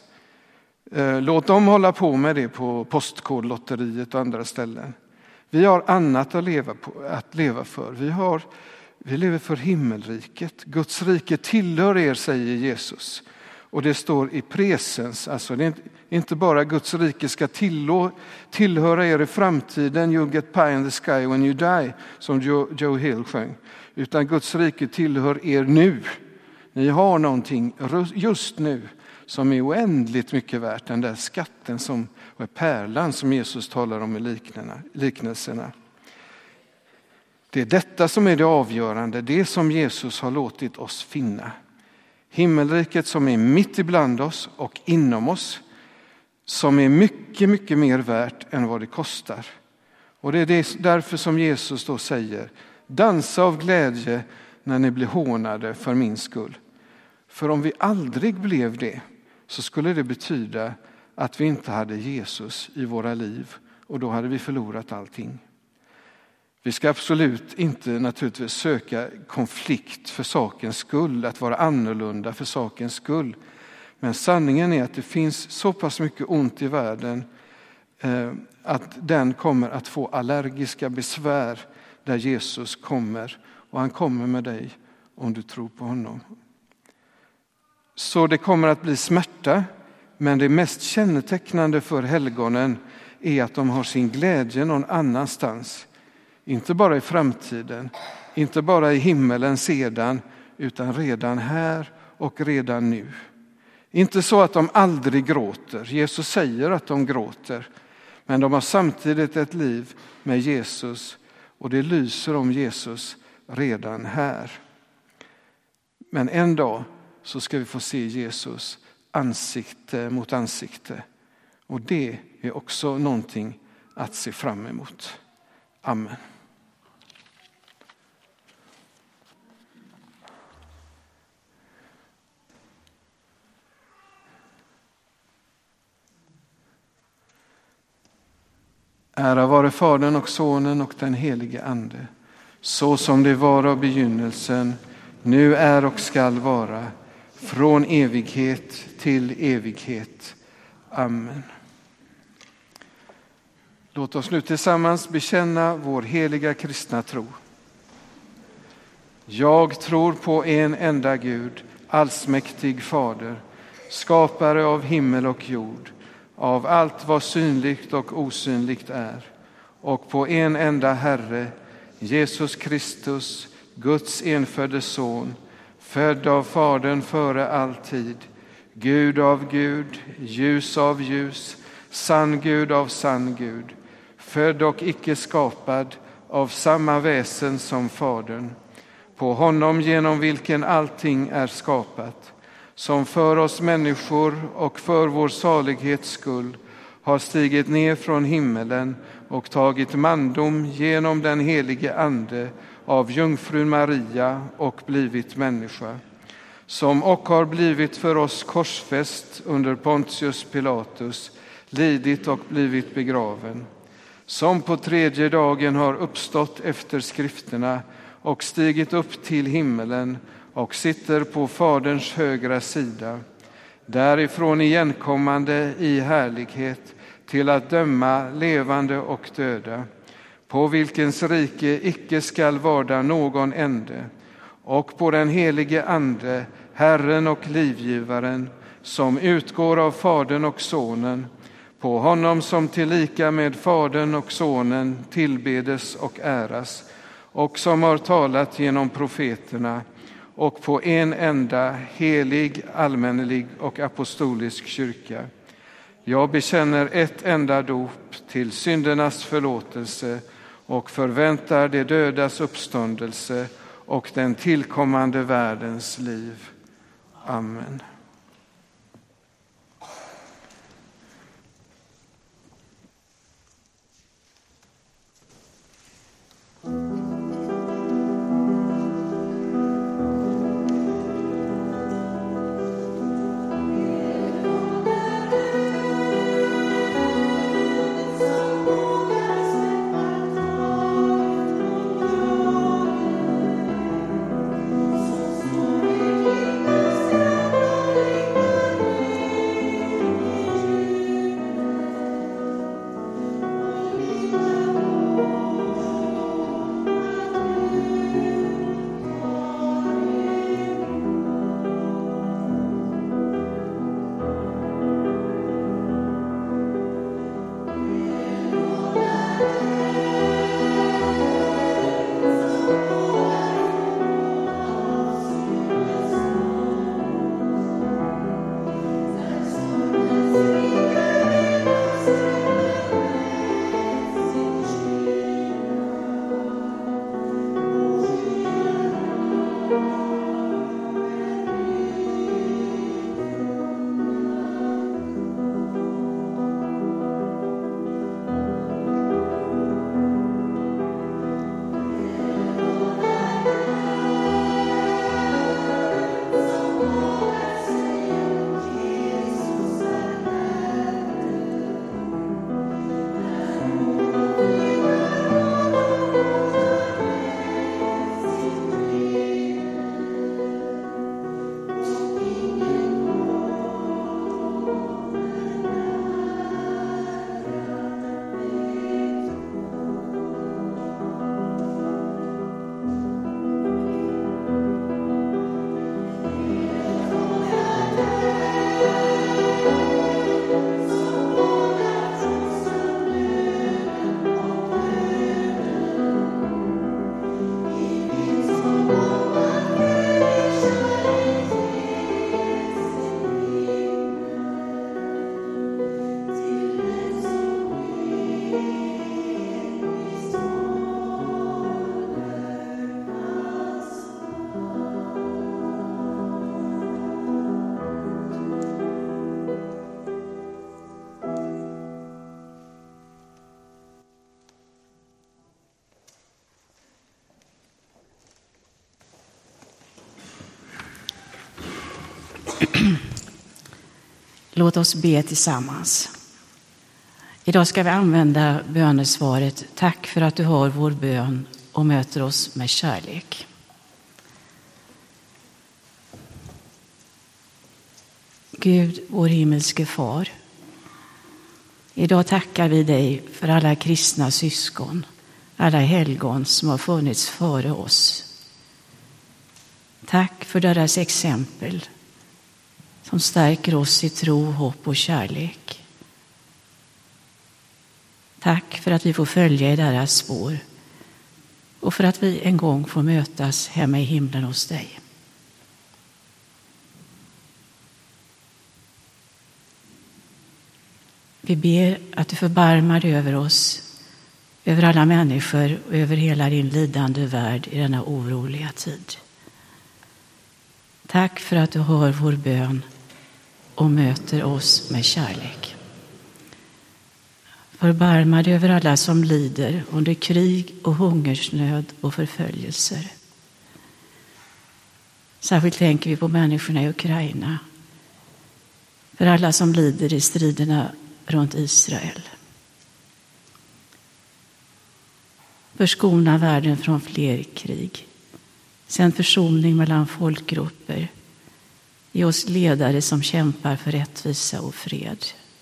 [SPEAKER 1] Låt dem hålla på med det på Postkodlotteriet och andra ställen. Vi har annat att leva, på, att leva för. Vi, har, vi lever för himmelriket. Guds rike tillhör er, säger Jesus. Och det står i presens, alltså det är inte, inte bara Guds rike ska tillhå, tillhöra er i framtiden, you get pie in the sky when you die, som Joe, Joe Hill sjöng. Utan Guds rike tillhör er nu. Ni har någonting just nu som är oändligt mycket värt, den där skatten som är pärlan som Jesus talar om i liknelserna. Det är detta som är det avgörande, det som Jesus har låtit oss finna. Himmelriket som är mitt ibland oss och inom oss, som är mycket, mycket mer värt än vad det kostar. Och det är därför som Jesus då säger, dansa av glädje när ni blir hånade för min skull. För om vi aldrig blev det, så skulle det betyda att vi inte hade Jesus i våra liv, och då hade vi förlorat allting. Vi ska absolut inte naturligtvis söka konflikt för sakens skull, att vara annorlunda för sakens skull. Men sanningen är att det finns så pass mycket ont i världen eh, att den kommer att få allergiska besvär där Jesus kommer. Och han kommer med dig om du tror på honom. Så det kommer att bli smärta, men det mest kännetecknande för helgonen är att de har sin glädje någon annanstans. Inte bara i framtiden, inte bara i himmelen sedan, utan redan här och redan nu. Inte så att de aldrig gråter. Jesus säger att de gråter, men de har samtidigt ett liv med Jesus, och det lyser om Jesus redan här. Men en dag så ska vi få se Jesus ansikte mot ansikte, och det är också någonting att se fram emot. Amen. Ära vare Fadern och Sonen och den helige Ande, så som det var av begynnelsen, nu är och skall vara, från evighet till evighet. Amen. Låt oss nu tillsammans bekänna vår heliga kristna tro. Jag tror på en enda Gud, allsmäktig Fader, skapare av himmel och jord, av allt vad synligt och osynligt är, och på en enda Herre, Jesus Kristus, Guds enfödde son, född av Fadern före all tid, Gud av Gud, ljus av ljus, sann Gud av sann Gud, född och icke skapad, av samma väsen som Fadern, på honom genom vilken allting är skapat, som för oss människor och för vår salighets skull har stigit ner från himmelen och tagit mandom genom den helige Ande av jungfrun Maria och blivit människa, som och har blivit för oss korsfäst under Pontius Pilatus, lidit och blivit begraven, som på tredje dagen har uppstått efter skrifterna och stigit upp till himmelen och sitter på Faderns högra sida, därifrån igenkommande i härlighet till att döma levande och döda, på vilkens rike icke skall varda någon ände, och på den helige Ande, Herren och livgivaren, som utgår av Fadern och Sonen, på honom som tillika med Fadern och Sonen tillbedes och äras, och som har talat genom profeterna, och på en enda helig, allmännelig och apostolisk kyrka. Jag bekänner ett enda dop till syndernas förlåtelse och förväntar de dödas uppståndelse och den tillkommande världens liv. Amen.
[SPEAKER 5] Låt oss be tillsammans. Idag ska vi använda bönesvaret tack för att du hör vår bön och möter oss med kärlek. Gud, vår himmelske far. Idag tackar vi dig för alla kristna syskon, alla helgon som har funnits före oss. Tack för deras exempel som stärker oss i tro, hopp och kärlek. Tack för att vi får följa i deras spår och för att vi en gång får mötas hemma i himlen hos dig. Vi ber att du förbarmar dig över oss, över alla människor och över hela din lidande värld i denna oroliga tid. Tack för att du hör vår bön och möter oss med kärlek. Förbarma dig över alla som lider under krig och hungersnöd och förföljelser. Särskilt tänker vi på människorna i Ukraina. För alla som lider i striderna runt Israel. Förskona världen från fler krig. Sänd försoning mellan folkgrupper. Ge oss ledare som kämpar för rättvisa och fred.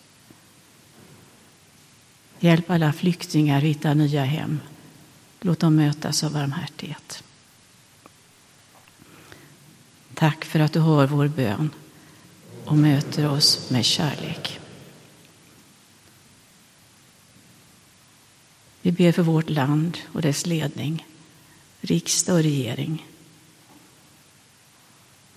[SPEAKER 5] Hjälp alla flyktingar hitta nya hem. Låt dem mötas av barmhärtighet. Tack för att du hör vår bön och möter oss med kärlek. Vi ber för vårt land och dess ledning, riksdag och regering.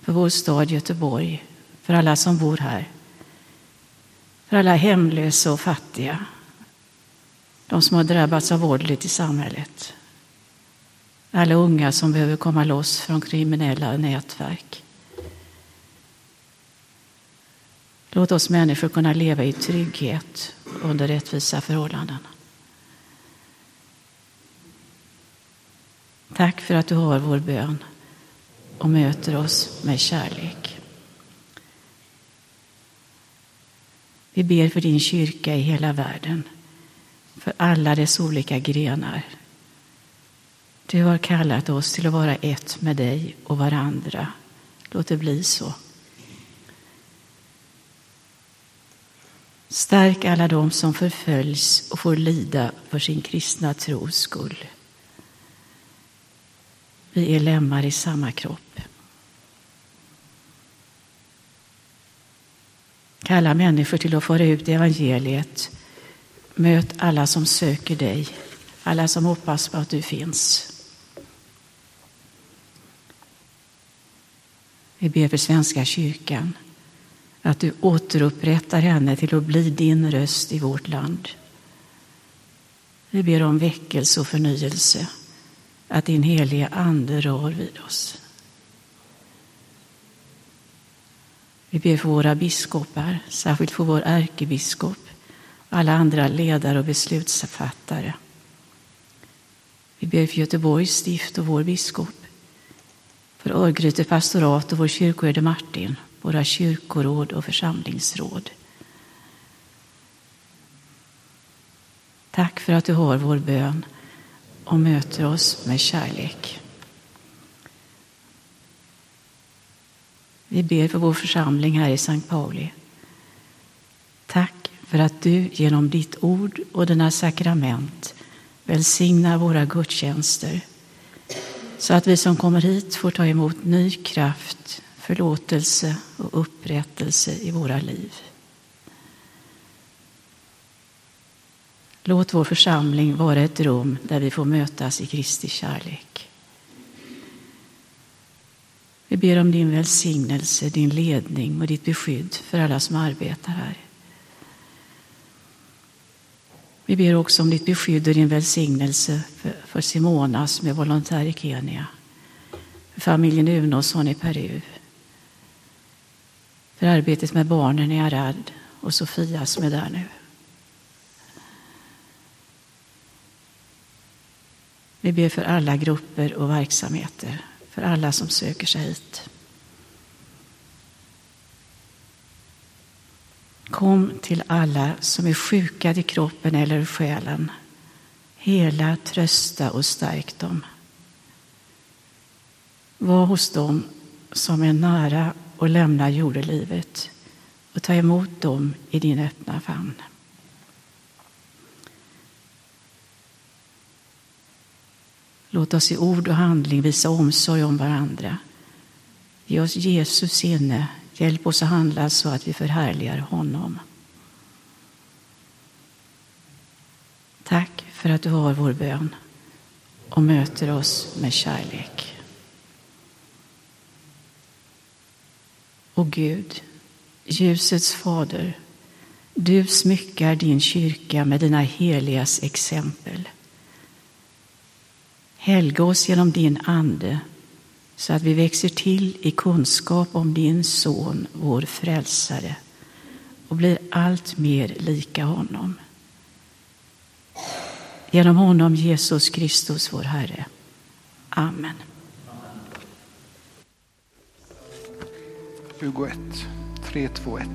[SPEAKER 5] för vår stad Göteborg, för alla som bor här, för alla hemlösa och fattiga, de som har drabbats av våldet i samhället, alla unga som behöver komma loss från kriminella nätverk. Låt oss människor kunna leva i trygghet under rättvisa förhållanden. Tack för att du har vår bön och möter oss med kärlek. Vi ber för din kyrka i hela världen, för alla dess olika grenar. Du har kallat oss till att vara ett med dig och varandra. Låt det bli så. Stärk alla de som förföljs och får lida för sin kristna tros skull. Vi är lemmar i samma kropp. Kalla människor till att föra ut evangeliet. Möt alla som söker dig, alla som hoppas på att du finns. Vi ber för Svenska kyrkan, att du återupprättar henne till att bli din röst i vårt land. Vi ber om väckelse och förnyelse, att din heliga ande rör vid oss. Vi ber för våra biskopar, särskilt för vår ärkebiskop, alla andra ledare och beslutsfattare. Vi ber för Göteborgs stift och vår biskop, för Örgryte pastorat och vår kyrkoherde Martin, våra kyrkoråd och församlingsråd. Tack för att du har vår bön och möter oss med kärlek. Vi ber för vår församling här i Sankt Pauli. Tack för att du genom ditt ord och dina sakrament välsignar våra gudstjänster, så att vi som kommer hit får ta emot ny kraft, förlåtelse och upprättelse i våra liv. Låt vår församling vara ett rum där vi får mötas i Kristi kärlek. Vi ber om din välsignelse, din ledning och ditt beskydd för alla som arbetar här. Vi ber också om ditt beskydd och din välsignelse för, för Simona som är volontär i Kenya, för familjen Unosson i Peru, för arbetet med barnen i Arad och Sofia som är där nu. Vi ber för alla grupper och verksamheter, för alla som söker sig hit. Kom till alla som är sjuka till kroppen eller själen. Hela, trösta och stärk dem. Var hos dem som är nära och lämnar jordelivet och ta emot dem i din öppna famn. Låt oss i ord och handling visa omsorg om varandra. Ge oss Jesus sinne. Hjälp oss att handla så att vi förhärligar honom. Tack för att du har vår bön och möter oss med kärlek. Och Gud, ljusets fader, du smyckar din kyrka med dina heligas exempel. Helga oss genom din ande så att vi växer till i kunskap om din son, vår frälsare, och blir allt mer lika honom. Genom honom Jesus Kristus, vår Herre. Amen.
[SPEAKER 1] tjugoett, tre två ett.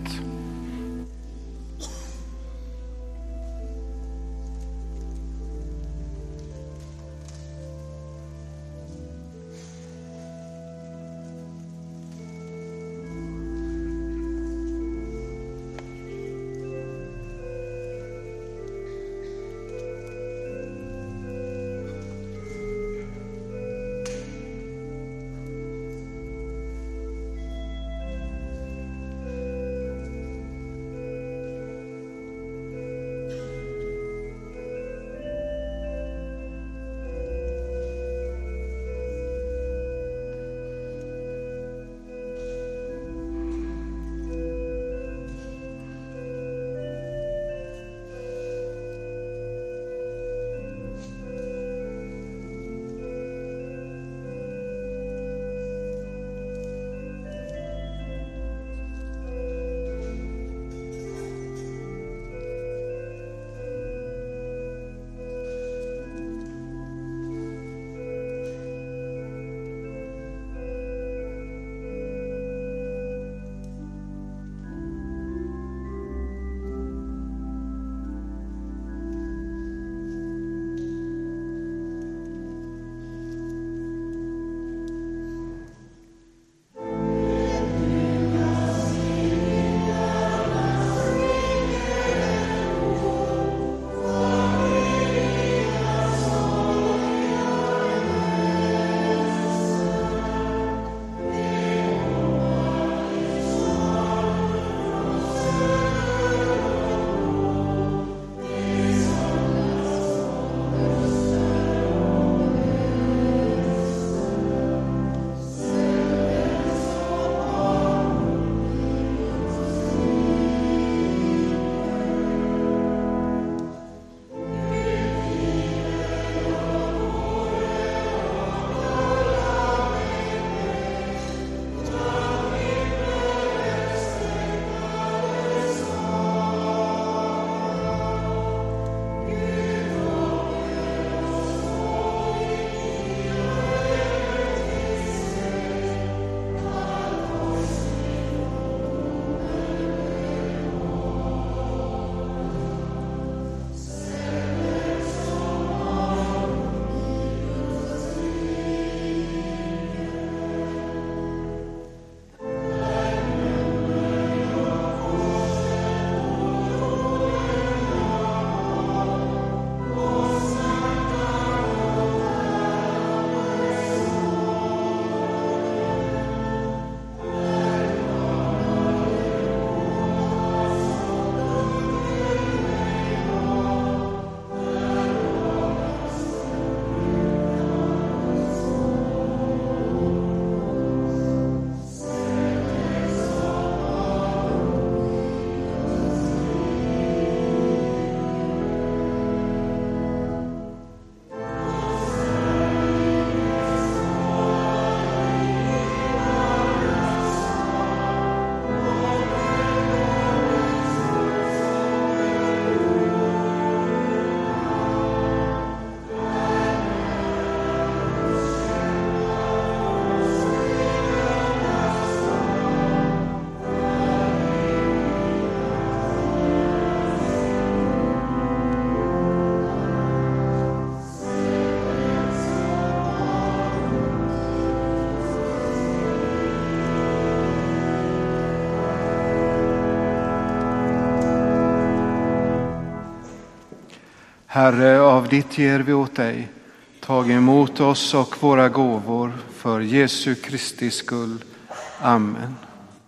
[SPEAKER 1] Herre, av ditt ger vi åt dig. Tag emot oss och våra gåvor för Jesu Kristi skull. Amen.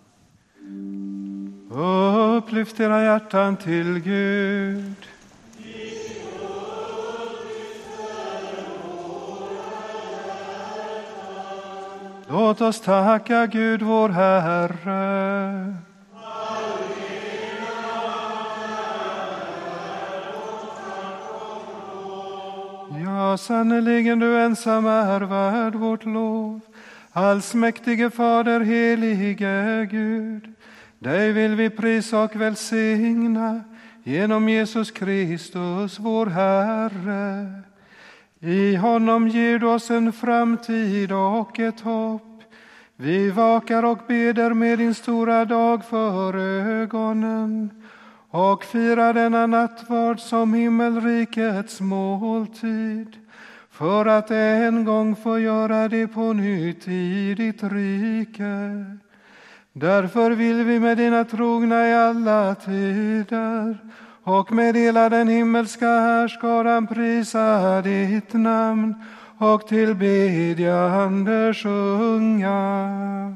[SPEAKER 1] Upplyft era hjärtan till Gud. Låt oss tacka Gud vår Herre. Ja, sannerligen du ensam är värd vårt lov. Allsmäktige Fader, helige Gud. Dig vill vi prisa och välsigna genom Jesus Kristus, vår Herre. I honom ger du oss en framtid och ett hopp. Vi vakar och beder med din stora dag för ögonen och firar denna nattvard som himmelrikets måltid, för att en gång få göra det på nytt i ditt rike. Därför vill vi med dina trogna i alla tider och med hela den himmelska härskaran prisa ditt namn och tillbedjande sjunga.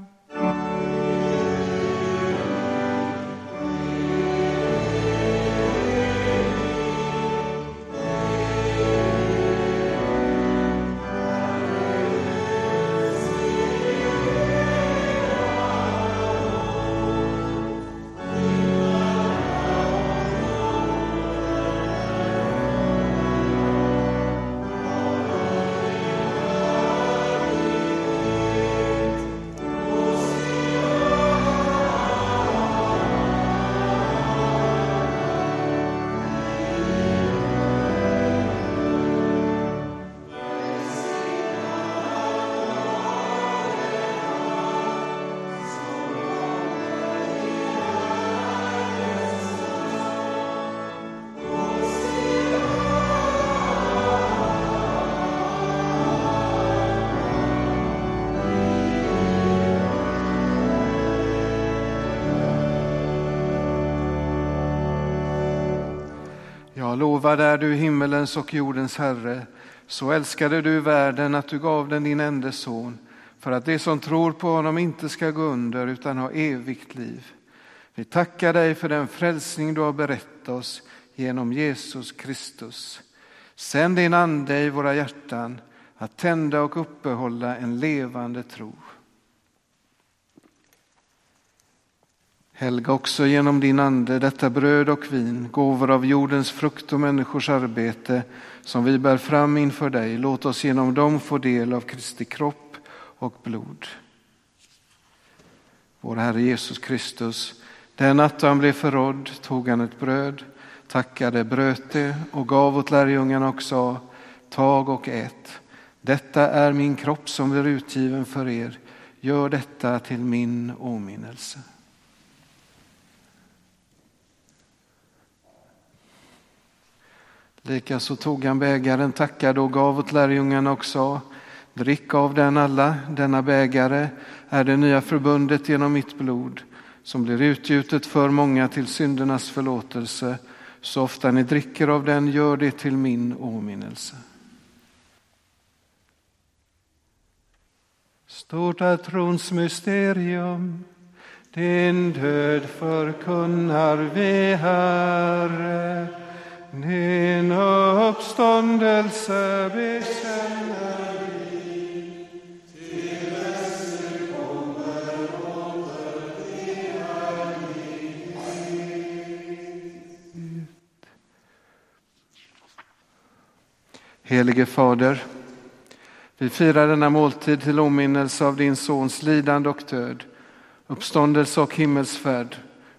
[SPEAKER 1] Ja, lovad är du himmelens och jordens Herre, så älskade du världen att du gav den din enda son, för att det som tror på honom inte ska gå under utan ha evigt liv. Vi tackar dig för den frälsning du har berett oss genom Jesus Kristus. Sänd din ande i våra hjärtan att tända och uppehålla en levande tro. Helga också genom din ande detta bröd och vin, gåvor av jordens frukt och människors arbete som vi bär fram inför dig. Låt oss genom dem få del av Kristi kropp och blod. Vår Herre Jesus Kristus, den natt han blev förrådd tog han ett bröd, tackade, bröt det och gav åt lärjungarna och sa: tag och ät. Detta är min kropp som blir utgiven för er. Gör detta till min åminnelse. Likaså tog han bägaren, tackade och gav åt lärjungarna och sa: drick av den alla, denna bägare är det nya förbundet genom mitt blod, som blir utgjutet för många till syndernas förlåtelse. Så ofta ni dricker av den, gör det till min åminnelse. Stort är trons mysterium, din död förkunnar vi, Herre. Din uppståndelse bekänner vi, till dess du kommer åter till härlighet. Helige Fader, vi firar denna måltid till åminnelse av din sons lidande och död, uppståndelse och himmelsfärd.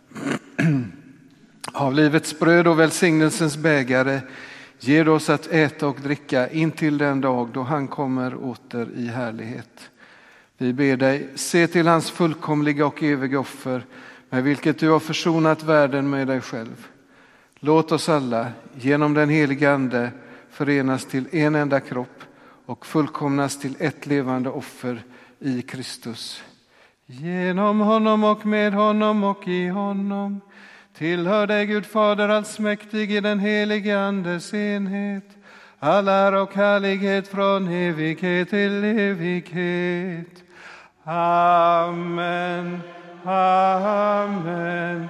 [SPEAKER 1] Av livets bröd och välsignelsens bägare ger oss att äta och dricka in till den dag då han kommer åter i härlighet. Vi ber dig, se till hans fullkomliga och eviga offer, med vilket du har försonat världen med dig själv. Låt oss alla genom den heliga ande förenas till en enda kropp och fullkomnas till ett levande offer i Kristus. Genom honom och med honom och i honom Tillhör dig Gud Fader allsmäktig i den helige Andes enhet. All ära och härlighet från evighet till evighet. Amen, amen,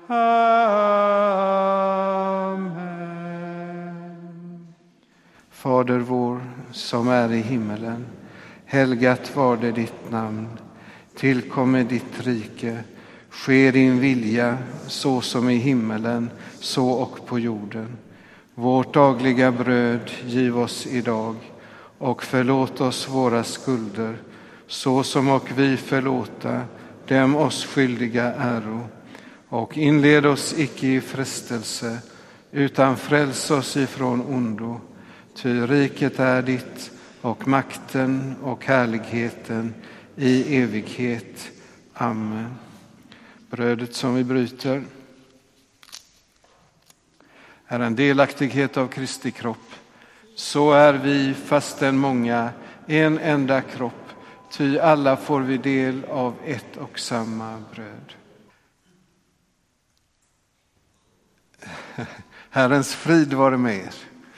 [SPEAKER 1] amen. Fader vår som är i himmelen, helgat var det ditt namn. Tillkommer ditt rike. Sker din vilja så som i himmelen, så och på jorden. Vårt dagliga bröd giv oss idag och förlåt oss våra skulder, så som och vi förlåta dem oss skyldiga äro. Och inled oss icke i frestelse, utan fräls oss ifrån ondo. Ty riket är ditt och makten och härligheten i evighet. Amen. Brödet som vi bryter är en delaktighet av Kristi kropp. Så är vi, fastän många, en enda kropp, ty alla får vi del av ett och samma bröd. Herrens frid vare med er.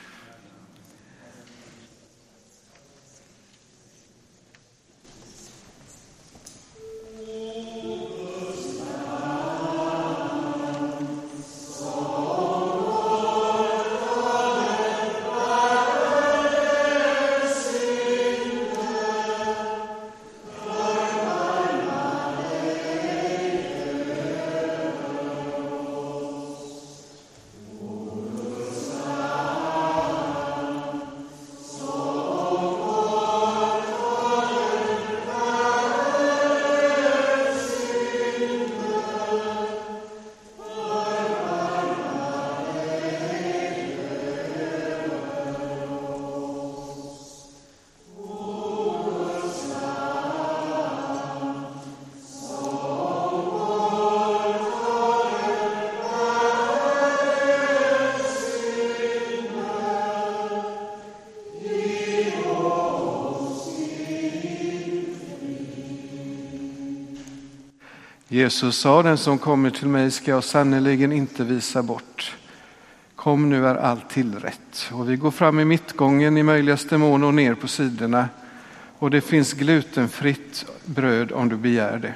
[SPEAKER 1] Jesus sa, den som kommer till mig ska jag sannoliken inte visa bort. Kom, nu är allt tillrätt. Och vi går fram i mittgången i möjligaste mån och ner på sidorna. Och det finns glutenfritt bröd om du begär det.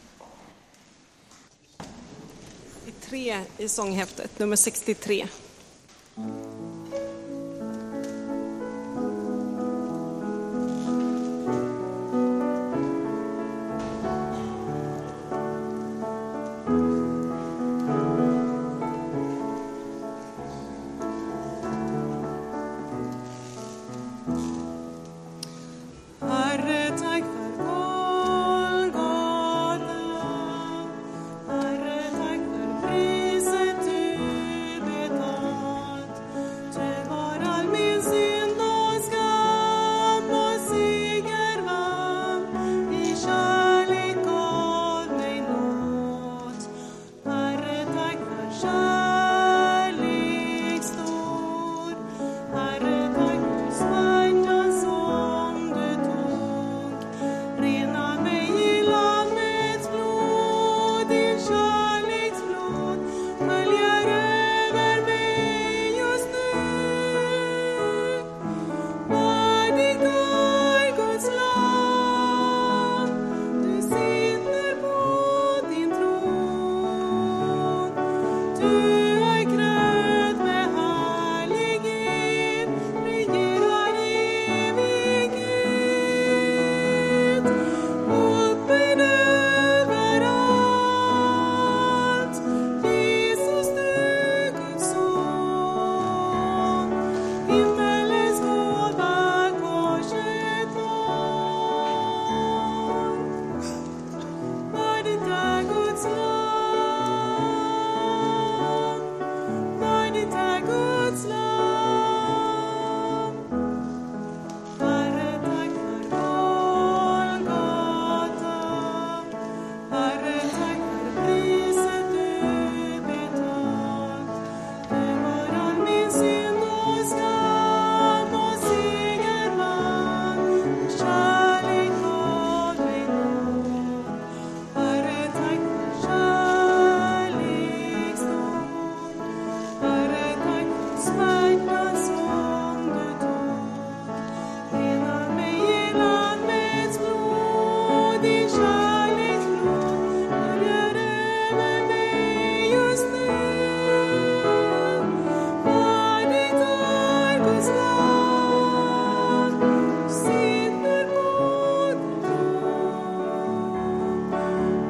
[SPEAKER 6] tre i sånghäftet, nummer sextiotre.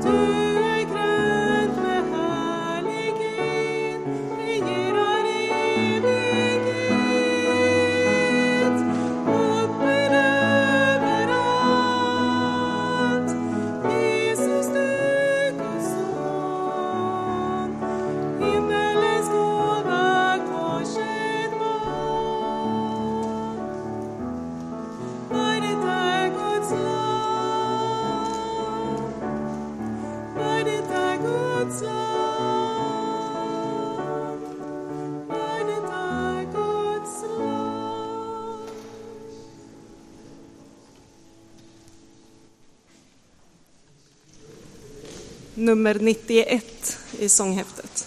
[SPEAKER 6] Nummer nittioett i sånghäftet.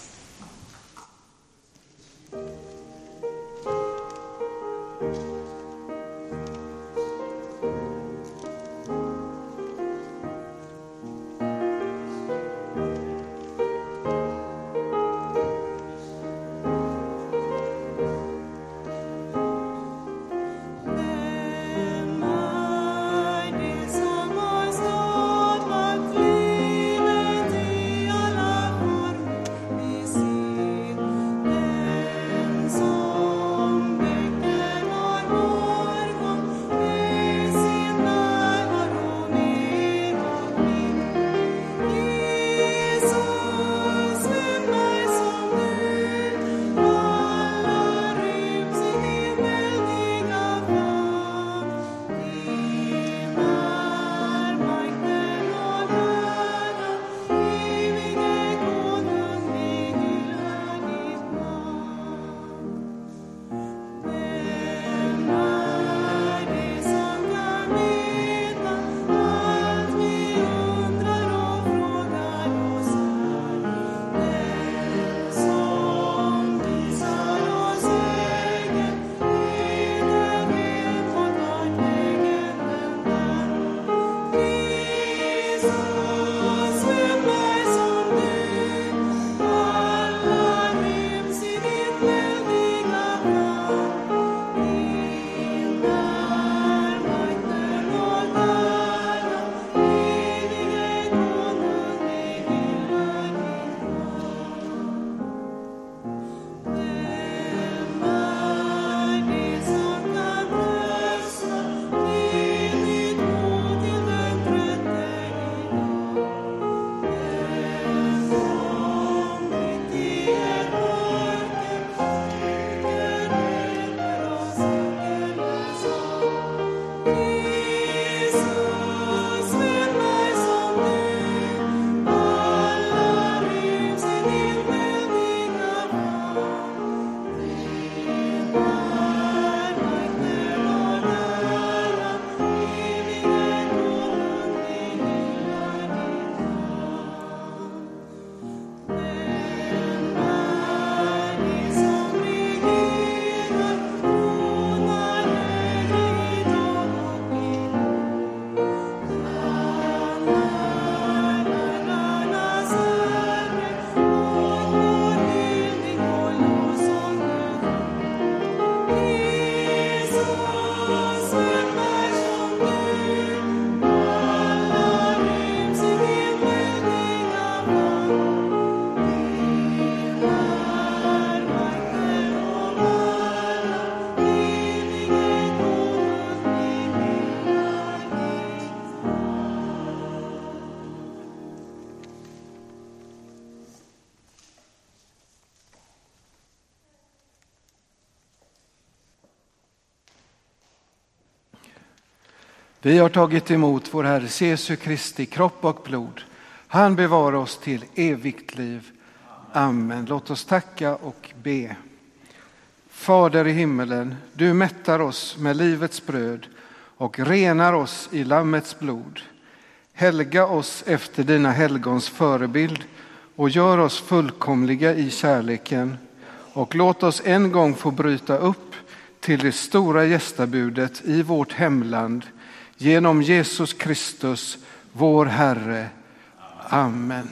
[SPEAKER 1] Vi har tagit emot vår Herre Jesu Kristi kropp och blod. Han bevarar oss till evigt liv. Amen. Låt oss tacka och be. Fader i himmelen, du mättar oss med livets bröd och renar oss i lammets blod. Helga oss efter dina helgons förebild och gör oss fullkomliga i kärleken. Och låt oss en gång få bryta upp till det stora gästabudet i vårt hemland genom Jesus Kristus, vår Herre. Amen.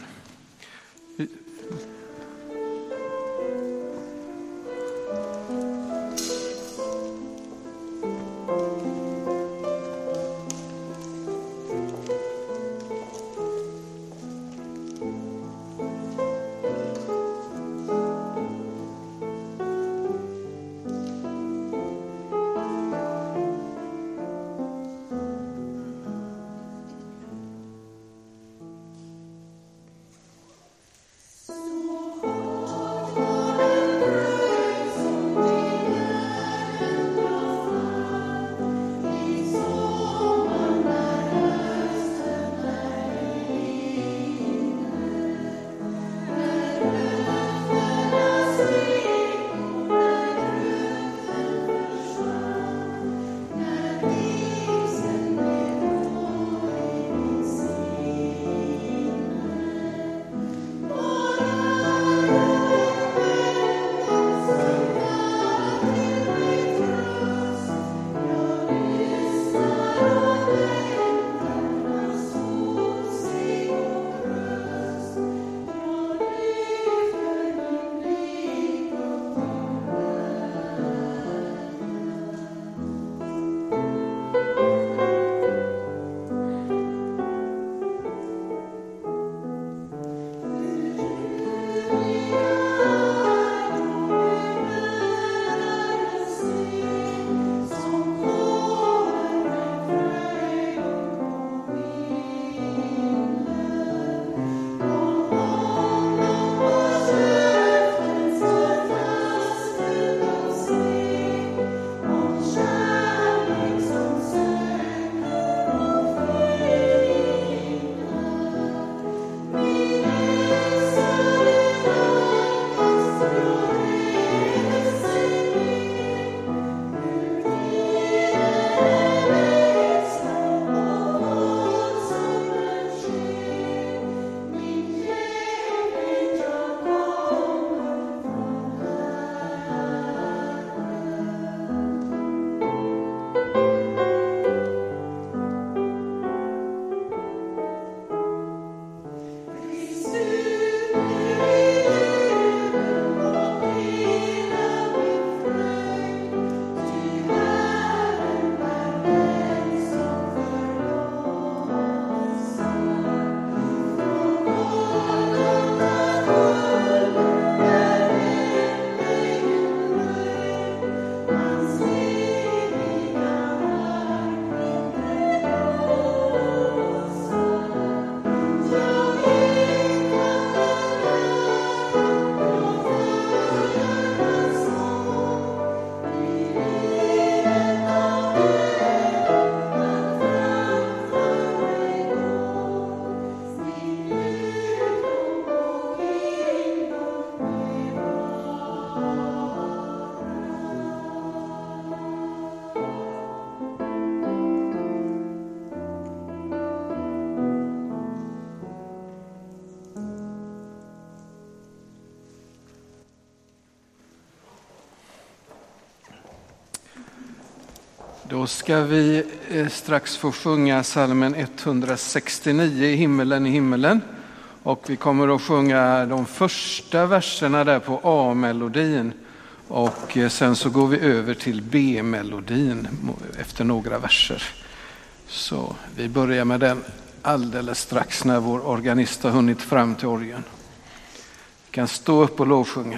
[SPEAKER 1] Då ska vi strax få sjunga salmen etthundrasextionio, I himmelen, i himmelen. Och vi kommer att sjunga de första verserna där på A-melodin. Och sen så går vi över till B-melodin efter några verser. Så vi börjar med den alldeles strax när vår organist har hunnit fram till orgeln. Vi kan stå upp och lovsjunga.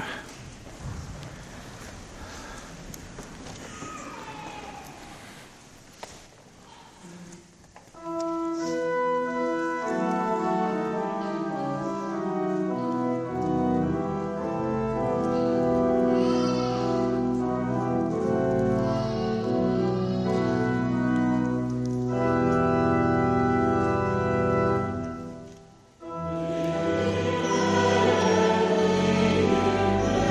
[SPEAKER 7] Amen.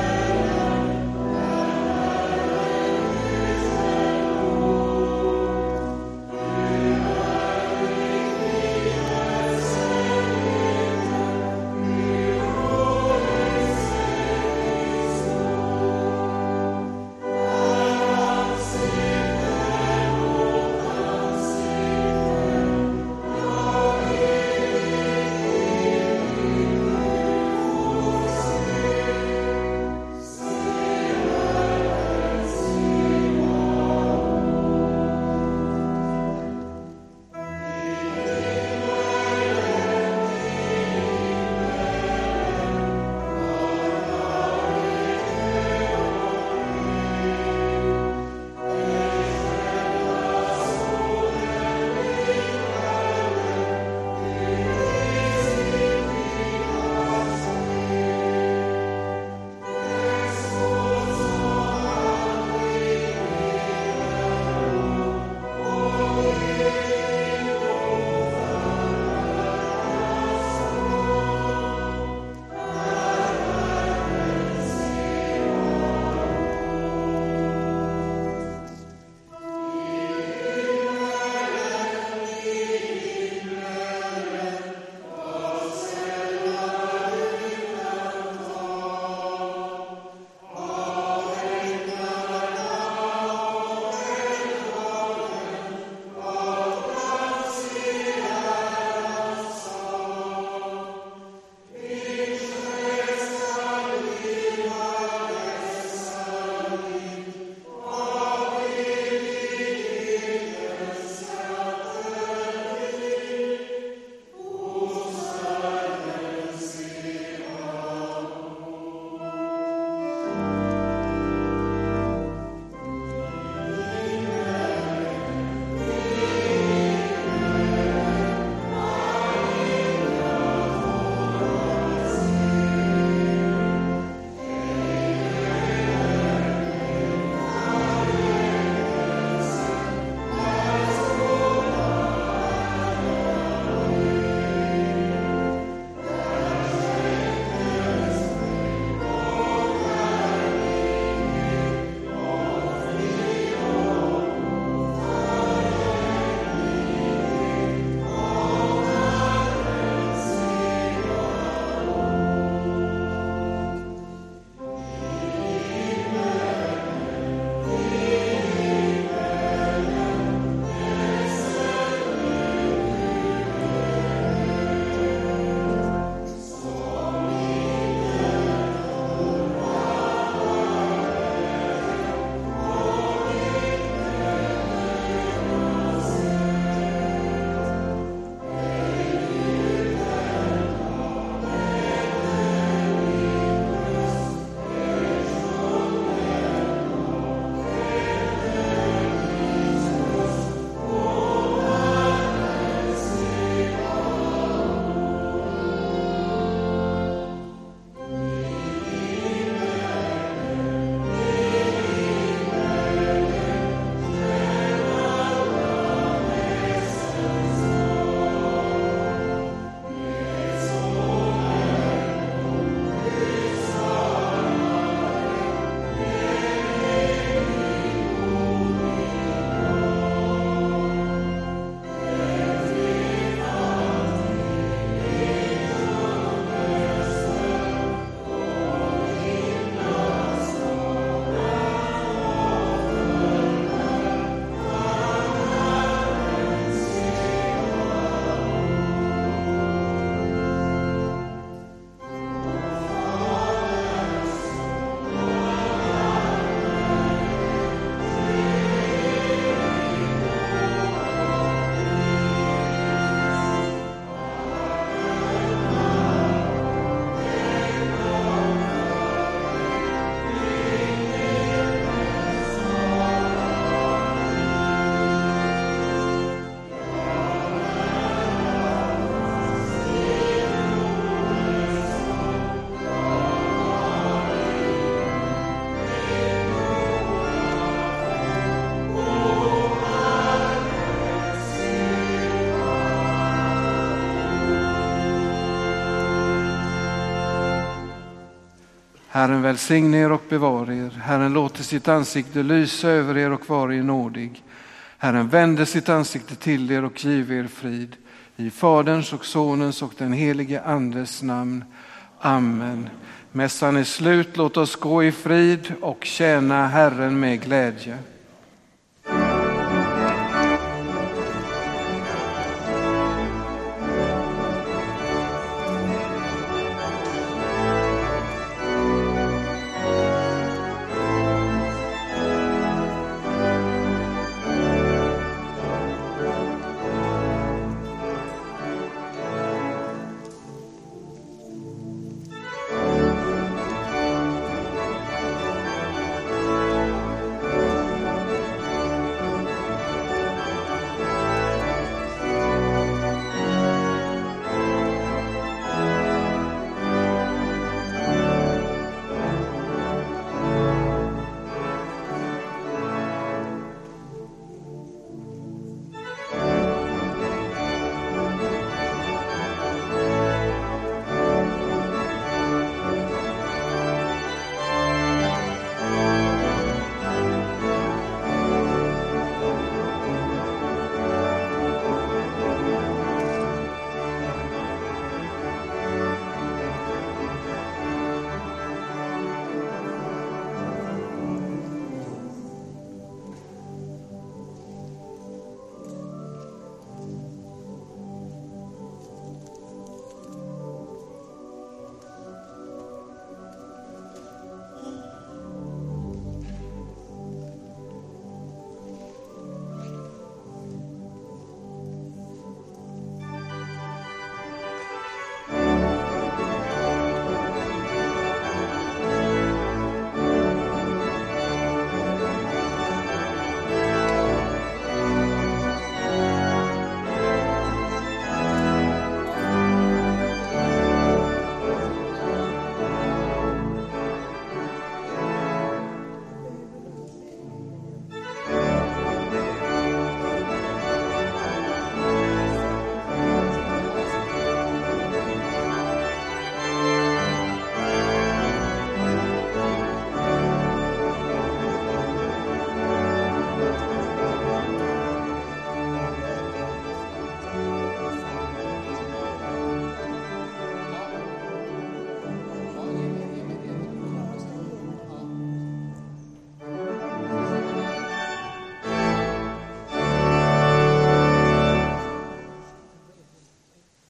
[SPEAKER 1] Herren välsigne er och bevara er. Herren låter sitt ansikte lysa över er och vara er nådig. Herren vänder sitt ansikte till er och giver er frid. I Faderns och Sonens och den helige Andes namn. Amen. Mässan är slut. Låt oss gå i frid och tjäna Herren med glädje.